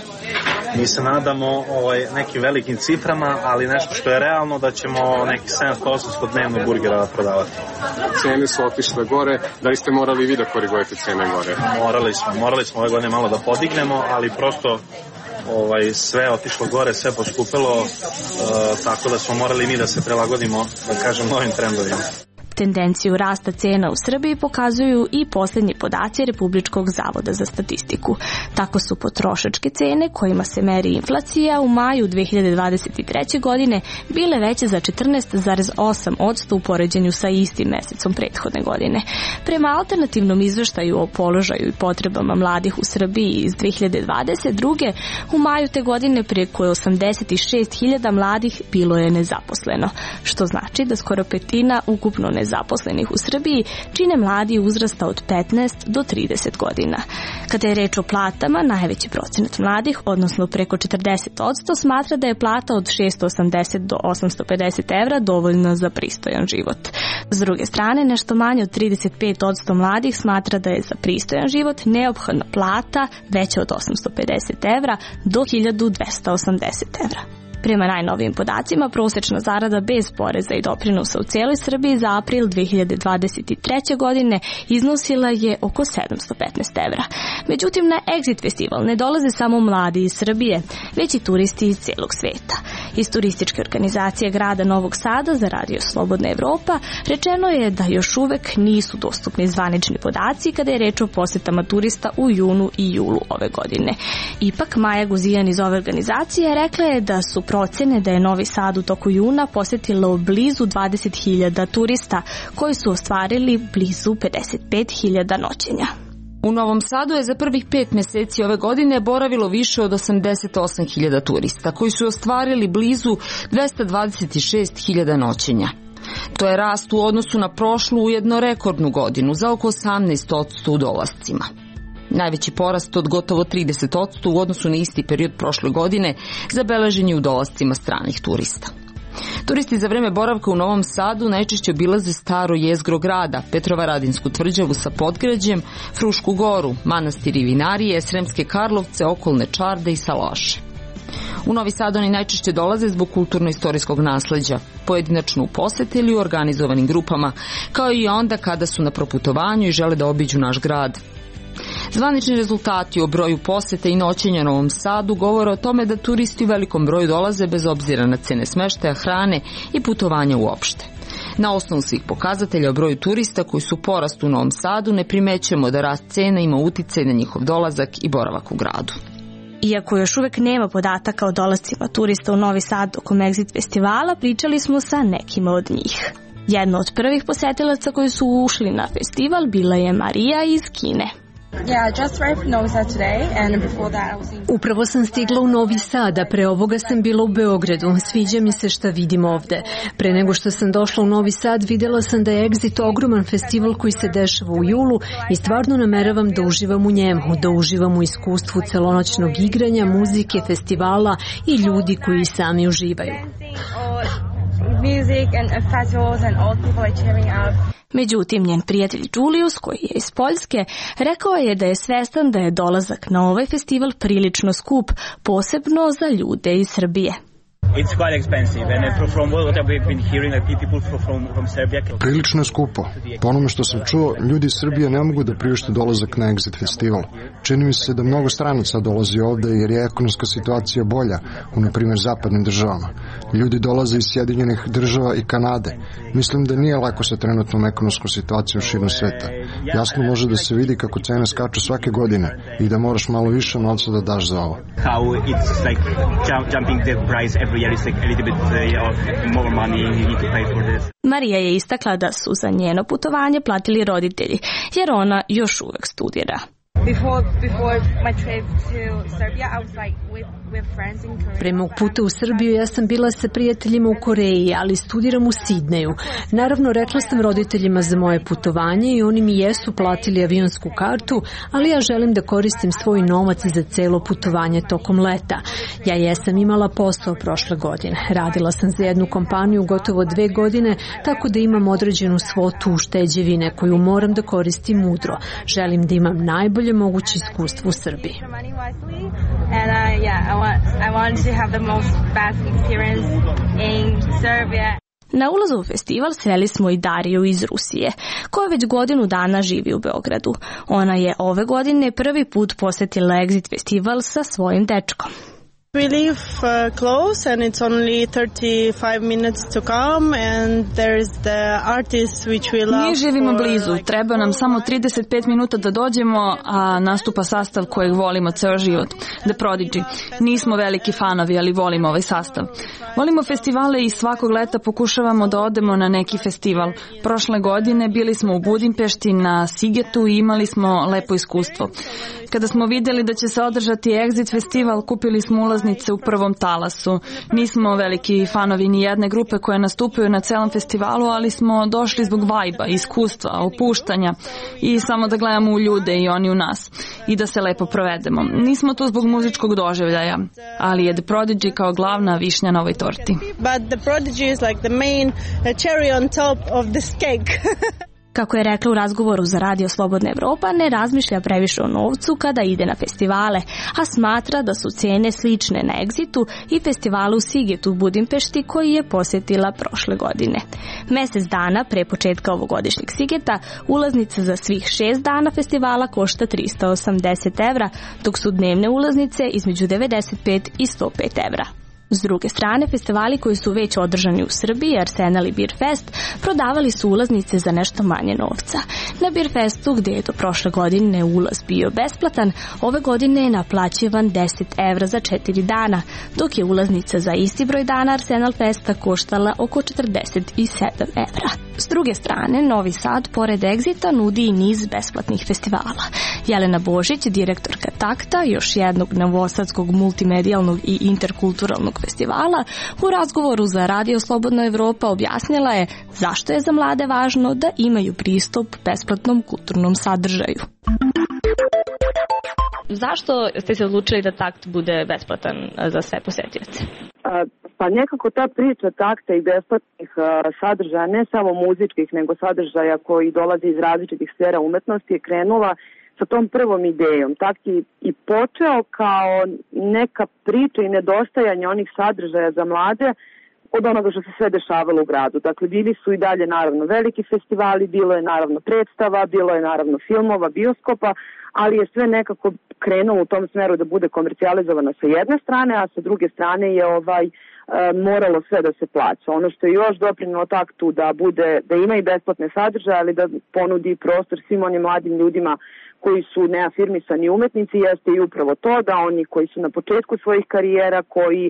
Mi se nadamo ovaj, nekim velikim ciframa, ali nešto što je realno da ćemo neki sedamsto osamsto dnevno burgera prodavati. Cene su otišle gore, da li ste morali vi da korigujete cene gore? Morali smo, morali smo ove godine malo da podignemo, ali prosto ovaj, sve otišlo gore, sve poskupilo, uh, tako da smo morali mi da se prilagodimo, da kažem, novim trendovima. Tendenciju rasta cena u Srbiji pokazuju i posljednji podaci Republičkog zavoda za statistiku. Tako su potrošačke cene kojima se meri inflacija u maju dve hiljade dvadeset treće. godine bile veće za četrnaest zarez osam posto u poređenju sa istim mesecom prethodne godine. Prema alternativnom izveštaju o položaju i potrebama mladih u Srbiji iz dve hiljade dvadeset druge. u maju te godine preko osamdeset šest hiljada mladih bilo je nezaposleno, što znači da skoro petina ukupno nezaposlenih u Srbiji čine mladi uzrasta od petnaest do trideset godina. Kada je reč o platama, najveći procenat mladih, odnosno preko četrdeset posto, smatra da je plata od šessto osamdeset do osamsto pedeset evra dovoljna za pristojan život. S druge strane, nešto manje od trideset pet posto mladih smatra da je za pristojan život neophodna plata veća od osamsto pedeset evra do hiljadu dvesta osamdeset evra. Prema najnovijim podacima, prosečna zarada bez poreza i doprinosa u cijeloj Srbiji za april dve hiljade dvadeset treće. godine iznosila je oko sedamsto petnaest evra. Međutim, na Exit festival ne dolaze samo mladi iz Srbije, već i turisti iz cijelog sveta. Iz turističke organizacije grada Novog Sada za Radio Slobodna Evropa rečeno je da još uvek nisu dostupni zvanični podaci kada je reč o posetama turista u junu i julu ove godine. Ipak Maja Guzijan iz ove organizacije rekla je da su procene da je Novi Sad u toku juna posetilo blizu dvadeset hiljada turista koji su ostvarili blizu pedeset pet hiljada noćenja. U Novom Sadu je za prvih pet meseci ove godine boravilo više od osamdeset osam hiljada turista, koji su ostvarili blizu dvesta dvadeset šest hiljada noćenja. To je rast u odnosu na prošlu ujedno rekordnu godinu za oko osamnaest posto u dolascima. Najveći porast od gotovo trideset posto u odnosu na isti period prošle godine zabeležen je u dolascima stranih turista. Turisti za vreme boravka u Novom Sadu najčešće obilaze staro jezgro grada, Petrovaradinsku tvrđavu sa podgrađem, Frušku goru, manastir i vinarije, Sremske Karlovce, okolne čarde i salaše. U Novi Sad oni najčešće dolaze zbog kulturno-istorijskog nasleđa, pojedinačno u poseti ili u organizovanim grupama, kao i onda kada su na proputovanju i žele da obiđu naš grad. Zvanični rezultati o broju posete i noćenja Novom Sadu govore o tome da turisti u velikom broju dolaze bez obzira na cene smeštaja, hrane i putovanja uopšte. Na osnovu svih pokazatelja o broju turista koji su porast u Novom Sadu ne primećujemo da rast cena ima uticaj na njihov dolazak i boravak u gradu. Iako još uvek nema podataka o dolascima turista u Novi Sad tokom Exit festivala, pričali smo sa nekima od njih. Jedna od prvih posetilaca koji su ušli na festival bila je Marija iz Kine. Upravo sam stigla u Novi Sad, a pre ovoga sam bila u Beogradu. Sviđa mi se šta vidim ovde. Pre nego što sam došla u Novi Sad, videla sam da je Exit ogroman festival koji se dešava u julu i stvarno nameravam da uživam u njemu, da uživam u iskustvu celonoćnog igranja, muzike, festivala i ljudi koji sami uživaju. Međutim, njen prijatelj Julius, koji je iz Poljske, rekao je da je svestan da je dolazak na ovaj festival prilično skup, posebno za ljude iz Srbije. Prilično je skupo. Po onome što sam čuo, ljudi iz Srbije ne mogu da priušte dolazak na Exit festival. Čini mi se da mnogo stranaca dolazi ovde jer je ekonomska situacija bolja u, na primjer, zapadnim državama. Ljudi dolaze iz Sjedinjenih država i Kanade. Mislim da nije lako sa trenutnom ekonomskom situacijom širom sveta. Jasno može da se vidi kako cene skaču svake godine i da moraš malo više novca da daš za ovo. Marija je istakla da su za njeno putovanje platili roditelji, jer ona još uvek studira. Pre mog puta u Srbiju ja sam bila sa prijateljima u Koreji, ali studiram u Sidneju. Naravno, rekla sam roditeljima za moje putovanje i oni mi jesu platili avionsku kartu, ali ja želim da koristim svoj novac za celo putovanje tokom leta. Ja jesam imala posao prošle godine. Radila sam za jednu kompaniju gotovo dve godine, tako da imam određenu svotu ušteđevine koju moram da koristim mudro. Želim da imam najbolje moguće iskustvo u Srbiji. Na ulazu u festival sreli smo i Dariju iz Rusije, koja već godinu dana živi u Beogradu. Ona je ove godine prvi put posetila Exit festival sa svojim dečkom. We live uh, close and it's only thirty-five minutes to come and there's the artists which we love. Mi živimo blizu, treba nam samo trideset pet minuta da dođemo, a nastupa sastav kojeg volimo ceo život, The Prodigy. Nismo veliki fanovi, ali volimo ovaj sastav. Volimo festivale i svakog leta pokušavamo da odemo na neki festival. Prošle godine bili smo u Budimpešti na Sigetu i imali smo lepo iskustvo. Kada smo vidjeli da će se održati Exit festival, kupili smo ulaznice u prvom talasu. Nismo veliki fanovi ni jedne grupe koje nastupaju na celom festivalu, ali smo došli zbog vajba, iskustva, opuštanja i samo da gledamo u ljude i oni u nas i da se lepo provedemo. Nismo tu zbog muzičkog doživljaja, ali je The Prodigy kao glavna višnja na ovoj torti. But The Prodigy is like the main cherry on top of this cake. Kako je rekla u razgovoru za Radio Slobodna Evropa, ne razmišlja previše o novcu kada ide na festivale, a smatra da su cene slične na Exitu i festivalu Siget u Budimpešti koji je posjetila prošle godine. Mesec dana pre početka ovogodišnjeg Sigeta ulaznica za svih šest dana festivala košta trista osamdeset evra, dok su dnevne ulaznice između devedeset pet i sto pet evra. S druge strane, festivali koji su već održani u Srbiji, Arsenal i Beer Fest, prodavali su ulaznice za nešto manje novca. Na Beer Festu, gdje je do prošle godine ulaz bio besplatan, ove godine je naplaćivan deset evra za četiri dana, dok je ulaznica za isti broj dana Arsenal Festa koštala oko četrdeset sedam evra. S druge strane, Novi Sad, pored Exita, nudi i niz besplatnih festivala. Jelena Božić, direktorka Takta, još jednog novosadskog multimedijalnog i interkulturalnog festivala, u razgovoru za Radio Slobodna Evropa objasnila je zašto je za mlade važno da imaju pristup besplatnom kulturnom sadržaju. Zašto ste se odlučili da Takt bude besplatan za sve posetioce? Pa nekako ta priča Takta i besplatnih sadržaja, ne samo muzičkih, nego sadržaja koji dolaze iz različitih sfera umetnosti, je krenula sa tom prvom idejom. Takt je i počeo kao neka priča i nedostajanje onih sadržaja za mlade od onoga što se sve dešavalo u gradu. Dakle, bili su i dalje naravno veliki festivali, bilo je naravno predstava, bilo je naravno filmova, bioskopa, ali je sve nekako krenulo u tom smeru da bude komercijalizovano sa jedne strane, a sa druge strane je ovaj moralo sve da se plaća. Ono što je još doprinelo Taktu da bude, da ima i besplatne sadržaje, ali da ponudi prostor svim onim mladim ljudima koji su neafirmisani umetnici, jeste i upravo to da oni koji su na početku svojih karijera, koji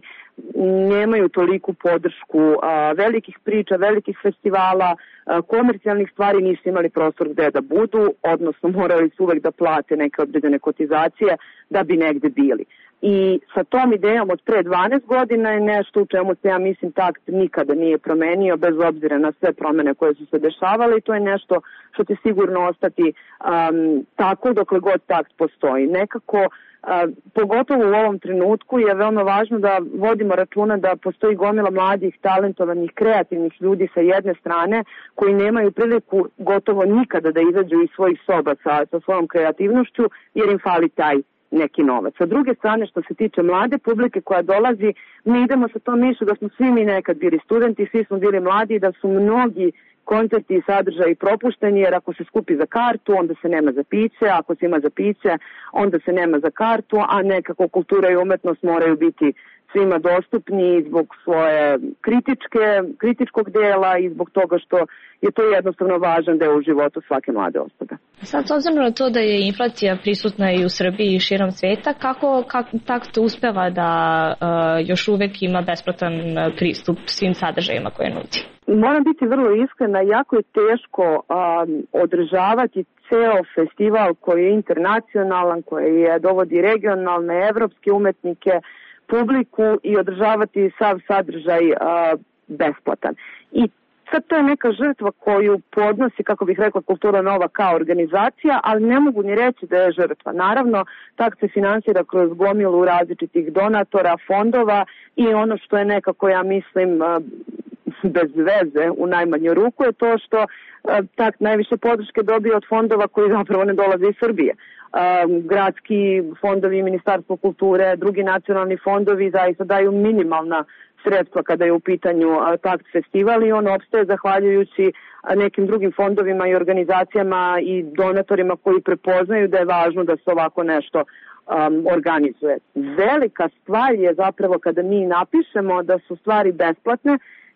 nemaju toliku podršku a, velikih priča, velikih festivala, a, komercijalnih stvari, nisu imali prostor gde da budu, odnosno morali su uvek da plate neke određene kotizacije da bi negde bili. I sa tom idejom od pre dvanaest godina je nešto u čemu se, ja mislim, Takt nikada nije promenio, bez obzira na sve promene koje su se dešavale, i to je nešto što će sigurno ostati um, tako dokle god Takt postoji. Nekako, uh, pogotovo u ovom trenutku, je veoma važno da vodimo računa da postoji gomila mladih, talentovanih, kreativnih ljudi sa jedne strane, koji nemaju priliku gotovo nikada da izađu iz svojih soba sa, sa svojom kreativnošću, jer im fali taj neki novac. Sa druge strane, što se tiče mlade publike koja dolazi, mi idemo sa tom mišlju da smo svi mi nekad bili studenti, svi smo bili mladi i da su mnogi koncerti i sadržaji propušteni, jer ako se skupi za kartu, onda se nema za piće, ako se ima za piće, onda se nema za kartu, a nekako kultura i umetnost moraju biti svima dostupni zbog svoje kritičke, kritičkog dela i zbog toga što je to jednostavno važan deo u životu svake mlade osobe. Sad, s obzirom na to da je inflacija prisutna i u Srbiji i širom sveta, kako, kako Takt uspeva da uh, još uvek ima besplatan pristup svim sadržajima koje nudi? Moram biti vrlo iskrena, jako je teško um, održavati ceo festival koji je internacionalan, koji je dovodi regionalne, evropske umetnike, publiku i održavati sav sadržaj uh, besplatan. I sad to je neka žrtva koju podnosi, kako bih rekla, Kultura Nova kao organizacija, ali ne mogu ni reći da je žrtva. Naravno, Takt se finansira kroz gomilu različitih donatora, fondova i ono što je nekako, ja mislim, uh, bez veze u najmanju ruku je to što uh, Takt najviše podrške dobije od fondova koji zapravo ne dolaze iz Srbije. Um, gradski fondovi, Ministarstvo kulture, drugi nacionalni fondovi zaista daju minimalna sredstva kada je u pitanju uh, Takt festival, i on opstaje zahvaljujući uh, nekim drugim fondovima i organizacijama i donatorima koji prepoznaju da je važno da se ovako nešto um, organizuje. Velika stvar je zapravo kada mi napišemo da su stvari besplatne,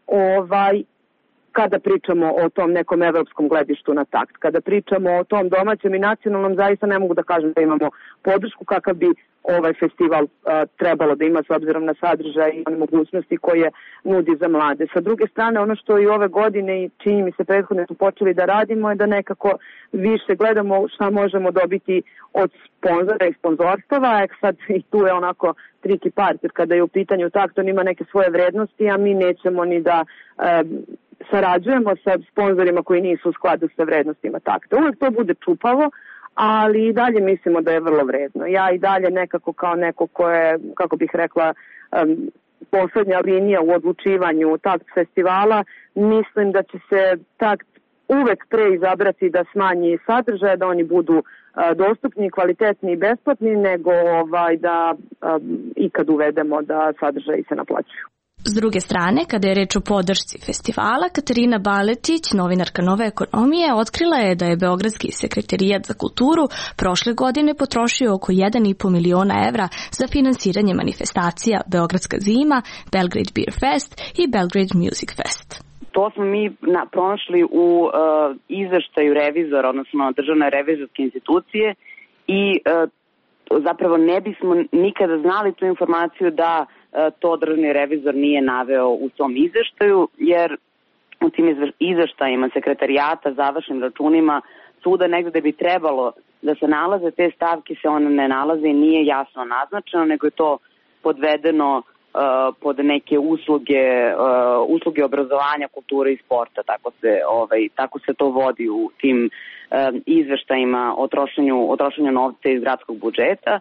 ovaj kada pričamo o tom nekom evropskom gledištu na Takt. Kada pričamo o tom domaćem i nacionalnom, zaista ne mogu da kažem da imamo podršku kakav bi ovaj festival uh, trebalo da ima s obzirom na sadržaj i mogućnosti koje nudi za mlade. Sa druge strane, ono što i ove godine i čini mi se prethodne su počeli da radimo je da nekako više gledamo šta možemo dobiti od sponzora i sponzorstava. E sad i tu je onako tricky part, jer kada je u pitanju Takt, on ima neke svoje vrednosti, a mi nećemo ni da uh, sarađujemo sa sponzorima koji nisu u skladu sa vrednostima Takta. Uvijek to bude čupavo, ali i dalje mislimo da je vrlo vredno. Ja i dalje nekako kao neko ko je, kako bih rekla, um, poslednja linija u odlučivanju Takt festivala, mislim da će se Takt uvek pre izabrati da smanji sadržaje, da oni budu uh, dostupni, kvalitetni i besplatni, nego ovaj, da um, ikad uvedemo da sadržaji se naplaćuju. S druge strane, kada je reč o podršci festivala, Katarina Baletić, novinarka Nove ekonomije, otkrila je da je Beogradski sekretarijat za kulturu prošle godine potrošio oko jedan i po miliona evra za finansiranje manifestacija Beogradska zima, Belgrade Beer Fest i Belgrade Music Fest. To smo mi na, pronašli u uh, izveštaju revizora, odnosno državne revizorske institucije i uh, zapravo ne bismo nikada znali tu informaciju da to državni revizor nije naveo u tom izveštaju, jer u tim izveštajima sekretarijata, završnim računima, svuda negde da bi trebalo da se nalaze te stavke, se one ne nalaze i nije jasno naznačeno, nego je to podvedeno uh, pod neke usluge, uh, usluge obrazovanja, kulture i sporta, tako se, ovaj, tako se to vodi u tim uh, izveštajima o trošenju, o trošenju novca iz gradskog budžeta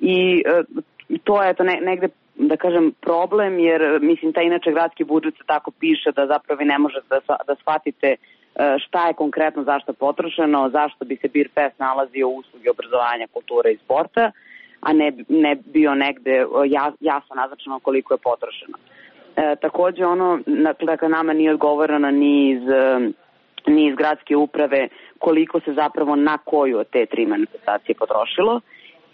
i uh, to je to ne, negde da kažem problem, jer mislim taj inače gradski budžet se tako piše da zapravo vi ne možete da, da shvatite šta je konkretno zašto potrošeno, zašto bi se Beer Fest nalazio u uslugi obrazovanja, kulture i sporta, a ne, ne bio negde jasno naznačeno koliko je potrošeno. E, takođe ono, dakle nama nije odgovoreno ni iz, ni iz gradske uprave koliko se zapravo na koju od te tri manifestacije potrošilo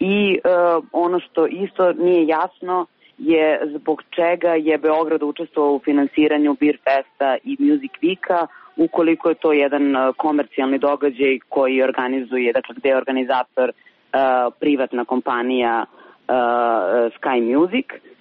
i e, ono što isto nije jasno je zbog čega je Beograd učestvovao u finansiranju Beer Festa i Music Weeka, ukoliko je to jedan komercijalni događaj koji organizuje, dakle gde je organizator uh, privatna kompanija uh, Sky Music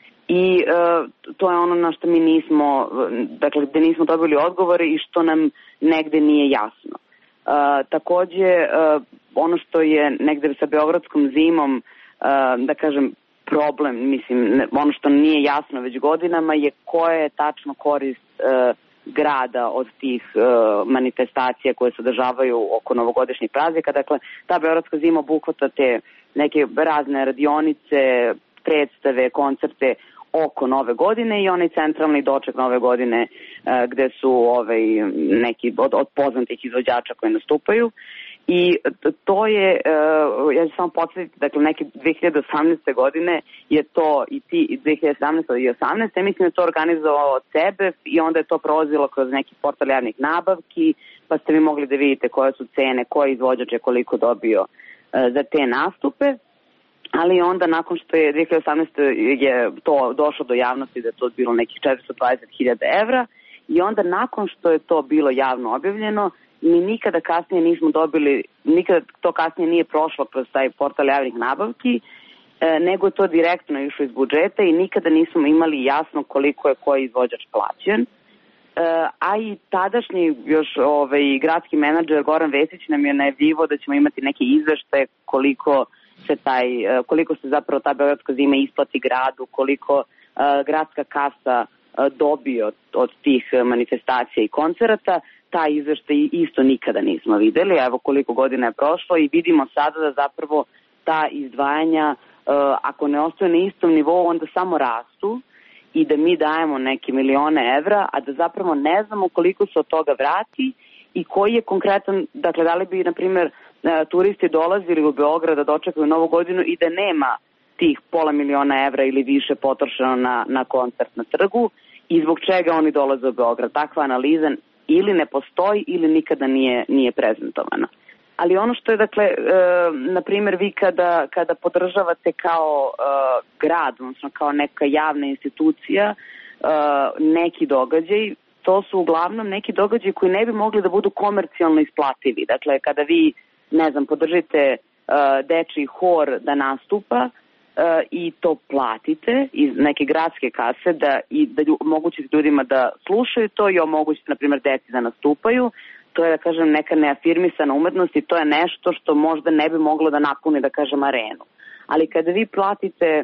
i uh, to je ono na što mi nismo, dakle gde nismo dobili odgovore i što nam negde nije jasno. Uh, takođe, uh, ono što je negde sa Beogradskom zimom, uh, da kažem, problem, mislim, ono što nije jasno već godinama je koja je tačno korist uh, grada od tih uh, manifestacija koje se održavaju oko novogodišnjih praznika. Dakle, ta Beogradska zima obuhvata te neke razne radionice, predstave, koncerte oko Nove godine i onaj centralni doček Nove godine uh, gde su ovaj, neki od, od poznatih izvođača koji nastupaju. I to je, ja ću samo podsjetiti, dakle neke dve hiljade osamnaeste godine je to i ti dve hiljade sedamnaeste i osamnaeste mislim da je to organizovao C E B E F i onda je to prolazilo kroz neki portal javnih nabavki, pa ste vi mogli da vidite koje su cene, koji izvođač je koliko dobio za te nastupe. Ali onda nakon što je dve hiljade osamnaeste je to došlo do javnosti da je to bilo nekih četiristo dvadeset hiljada evra i onda nakon što je to bilo javno objavljeno, mi nikada kasnije nismo dobili, nikada to kasnije nije prošlo kroz taj portal javnih nabavki, e, nego je to direktno išlo iz budžeta i nikada nismo imali jasno koliko je koji izvođač plaćen. E, a i tadašnji još ovaj, gradski menadžer Goran Vesić nam je najavljivao da ćemo imati neke izveštaje koliko se, taj, koliko se zapravo ta Beogradska zima isplati gradu, koliko e, gradska kasa dobio od, od tih manifestacija i koncerata. Taj izveštaj isto nikada nismo videli, evo koliko godina je prošlo i vidimo sada da zapravo ta izdvajanja, uh, ako ne ostaju na istom nivou, onda samo rastu i da mi dajemo neke milione evra, a da zapravo ne znamo koliko se od toga vrati i koji je konkretan, dakle da li bi, na primjer, uh, turisti dolazili u Beograd da dočekaju Novu godinu i da nema tih pola miliona evra ili više potrošeno na, na koncert na trgu i zbog čega oni dolaze u Beograd. Takva analiza ili ne postoji ili nikada nije, nije prezentovana. Ali ono što je, dakle, e, na primjer, vi kada, kada podržavate kao e, grad, odnosno kao neka javna institucija, e, neki događaj, to su uglavnom neki događaji koji ne bi mogli da budu komercijalno isplativi. Dakle, kada vi, ne znam, podržite e, dečiji hor da nastupa, i to platite iz neke gradske kase da, i da omogućite ljudima da slušaju to i omogućite, na primjer, deci da nastupaju. To je, da kažem, neka neafirmisana umetnost i to je nešto što možda ne bi moglo da napuni, da kažem, arenu. Ali kada vi platite,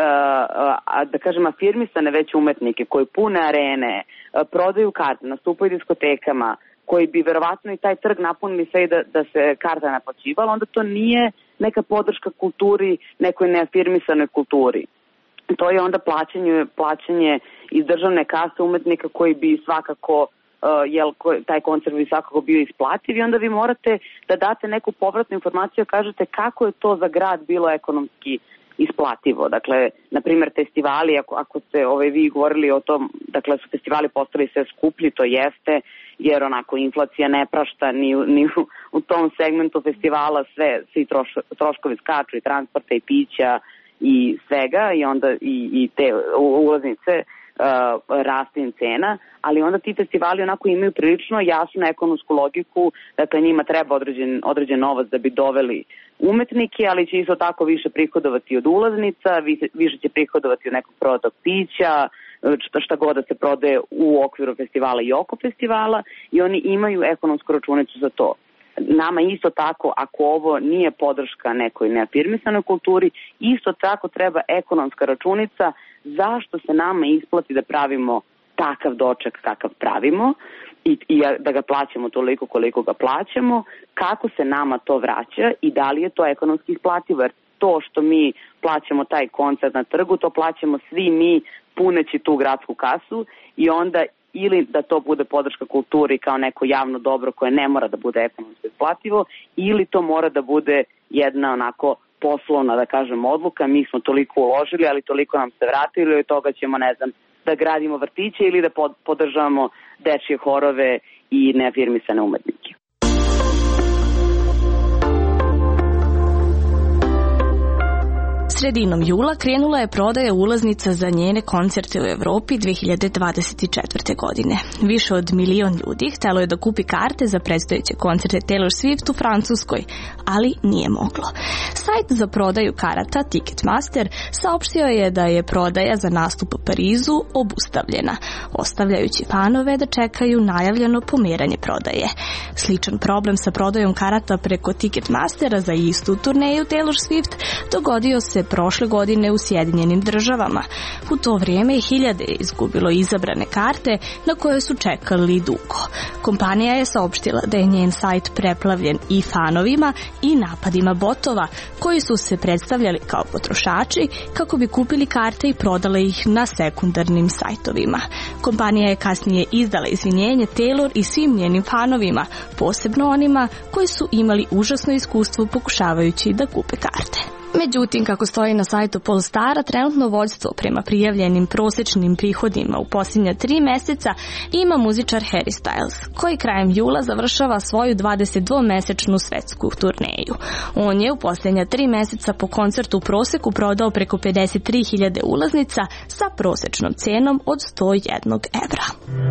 da kažem, afirmisane već umetnike koji pune arene, prodaju karte, nastupaju diskotekama, koji bi verovatno i taj trg napunili sve i da, da se karta naplaćivala, onda to nije neka podrška kulturi, nekoj neafirmisanoj kulturi. To je onda plaćanje, plaćanje iz državne kase umetnika koji bi svakako, uh, jel, taj koncert bi svakako bio isplativ i onda vi morate da date neku povratnu informaciju, kažete kako je to za grad bilo ekonomski isplativo. Dakle, na primjer, festivali, ako, ako ste ovaj, vi govorili o tom, dakle, su festivali postali sve skuplji, to jeste, jer onako inflacija ne prašta ni, ni u, u tom segmentu festivala, sve, svi troš, troškovi skaču i transporta i pića i svega i onda i, i te ulaznice uh, raste im cena, ali onda ti festivali onako imaju prilično jasnu ekonomsku logiku, dakle njima treba određen, određen novac da bi doveli umetnike, ali će isto tako više prihodovati od ulaznica, više će prihodovati od nekog prodanog pića, šta, šta god da se prodaje u okviru festivala i oko festivala i oni imaju ekonomsku računicu za to. Nama isto tako, ako ovo nije podrška nekoj neafirmisanoj kulturi, isto tako treba ekonomska računica zašto se nama isplati da pravimo takav doček kakav pravimo i, i da ga plaćamo toliko koliko ga plaćamo, kako se nama to vraća i da li je to ekonomski isplativo, jer to što mi plaćamo taj koncert na trgu, to plaćamo svi mi puneći tu gradsku kasu i onda ili da to bude podrška kulturi kao neko javno dobro koje ne mora da bude ekonomski isplativo, ili to mora da bude jedna onako poslovna, da kažem, odluka, mi smo toliko uložili, ali toliko nam se vratilo i od toga ćemo, ne znam, da gradimo vrtiće ili da podržavamo dečje horove i neafirmisane umetnike. Sredinom jula krenula je prodaja ulaznica za njene koncerte u Evropi dve hiljade dvadeset četvrte. godine. Više od milion ljudi htelo je da kupi karte za predstojeće koncerte Taylor Swift u Francuskoj, ali nije moglo. Sajt za prodaju karata Ticketmaster saopštio je da je prodaja za nastup u Parizu obustavljena, ostavljajući fanove da čekaju najavljeno pomeranje prodaje. Sličan problem sa prodajom karata preko Ticketmastera za istu turneju Taylor Swift dogodio se prošle godine u Sjedinjenim državama. U to vrijeme hiljade je izgubilo izabrane karte na koje su čekali dugo. Kompanija je saopštila da je njen sajt preplavljen i fanovima i napadima botova koji su se predstavljali kao potrošači kako bi kupili karte i prodale ih na sekundarnim sajtovima. Kompanija je kasnije izdala izvinjenje Taylor i svim njenim fanovima, posebno onima koji su imali užasno iskustvo pokušavajući da kupe karte. Međutim, kako stoji na sajtu Polstara, trenutno vođstvo prema prijavljenim prosječnim prihodima u posljednja tri mjeseca ima muzičar Harry Styles, koji krajem jula završava svoju dvadesetdvomesečnu svetsku turneju. On je u posljednja tri mjeseca po koncertu u proseku prodao preko pedeset tri hiljade ulaznica sa prosječnom cenom od sto jedan evra.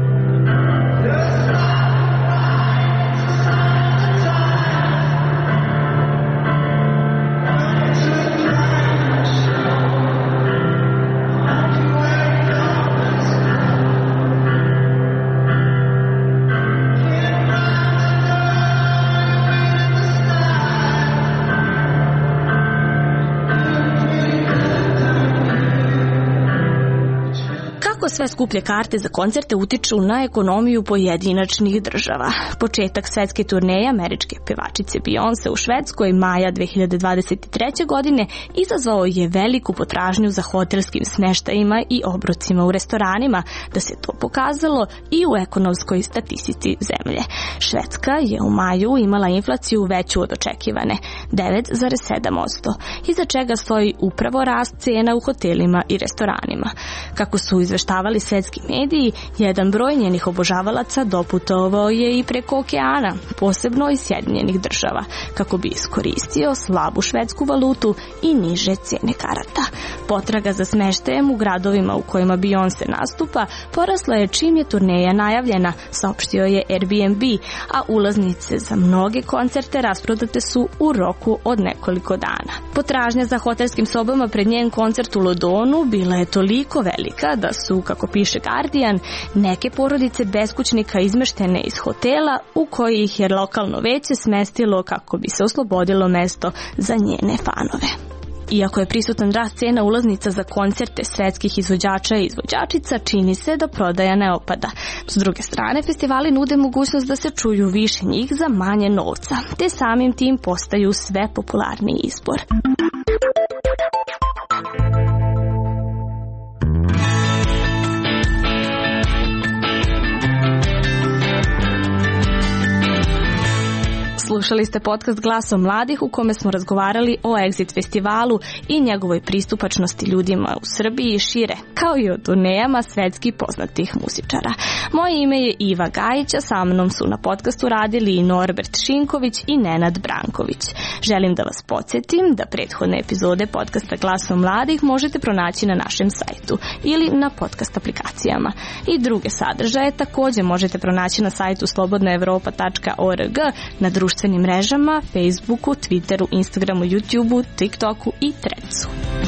Sve skuplje karte za koncerte utiču na ekonomiju pojedinačnih država. Početak svetske turneje američke pevačice Beyoncé u Švedskoj maja dve hiljade dvadeset treće. godine izazvao je veliku potražnju za hotelskim smeštajima i obrocima u restoranima, da se to pokazalo i u ekonomskoj statistici zemlje. Švedska je u maju imala inflaciju veću od očekivane, devet zarez sedam posto, iza čega stoji upravo rast cena u hotelima i restoranima. Kako su izveštavali svetski mediji, jedan broj njenih obožavalaca doputovao je i preko okeana, posebno iz Sjedinjenih država, kako bi iskoristio slabu švedsku valutu i niže cijene karata. Potraga za smeštajem u gradovima u kojima Beyoncé nastupa porasla je čim je turneja najavljena, saopštio je Airbnb, a ulaznice za mnoge koncerte rasprodate su u roku od nekoliko dana. Potražnja za hotelskim sobama pred njen koncert u Londonu bila je toliko velika da su, kako piše Guardian, neke porodice beskućnika izmeštene iz hotela u koji ih je lokalno veće smestilo kako bi se oslobodilo mesto za njene fanove. Iako je prisutan rast cena ulaznica za koncerte svetskih izvođača i izvođačica, čini se da prodaja ne opada. S druge strane, festivali nude mogućnost da se čuju više njih za manje novca, te samim tim postaju sve popularniji izbor. Slušali ste podcast Glasom mladih u kome smo razgovarali o Exit festivalu i njegovoj pristupačnosti ljudima u Srbiji i šire, kao i o turnejama svetski poznatih muzičara. Moje ime je Iva Gajić, a sa mnom su na podcastu radili i Norbert Šinković i Nenad Branković. Želim da vas podsjetim da prethodne epizode podcasta Glasom mladih možete pronaći na našem sajtu ili na podcast aplikacijama. I druge sadržaje takođe možete pronaći na sajtu slobodna evropa tačka org, na društvenim mrežama, Facebooku, Twitteru, Instagramu, YouTubeu, TikToku i Threadsu.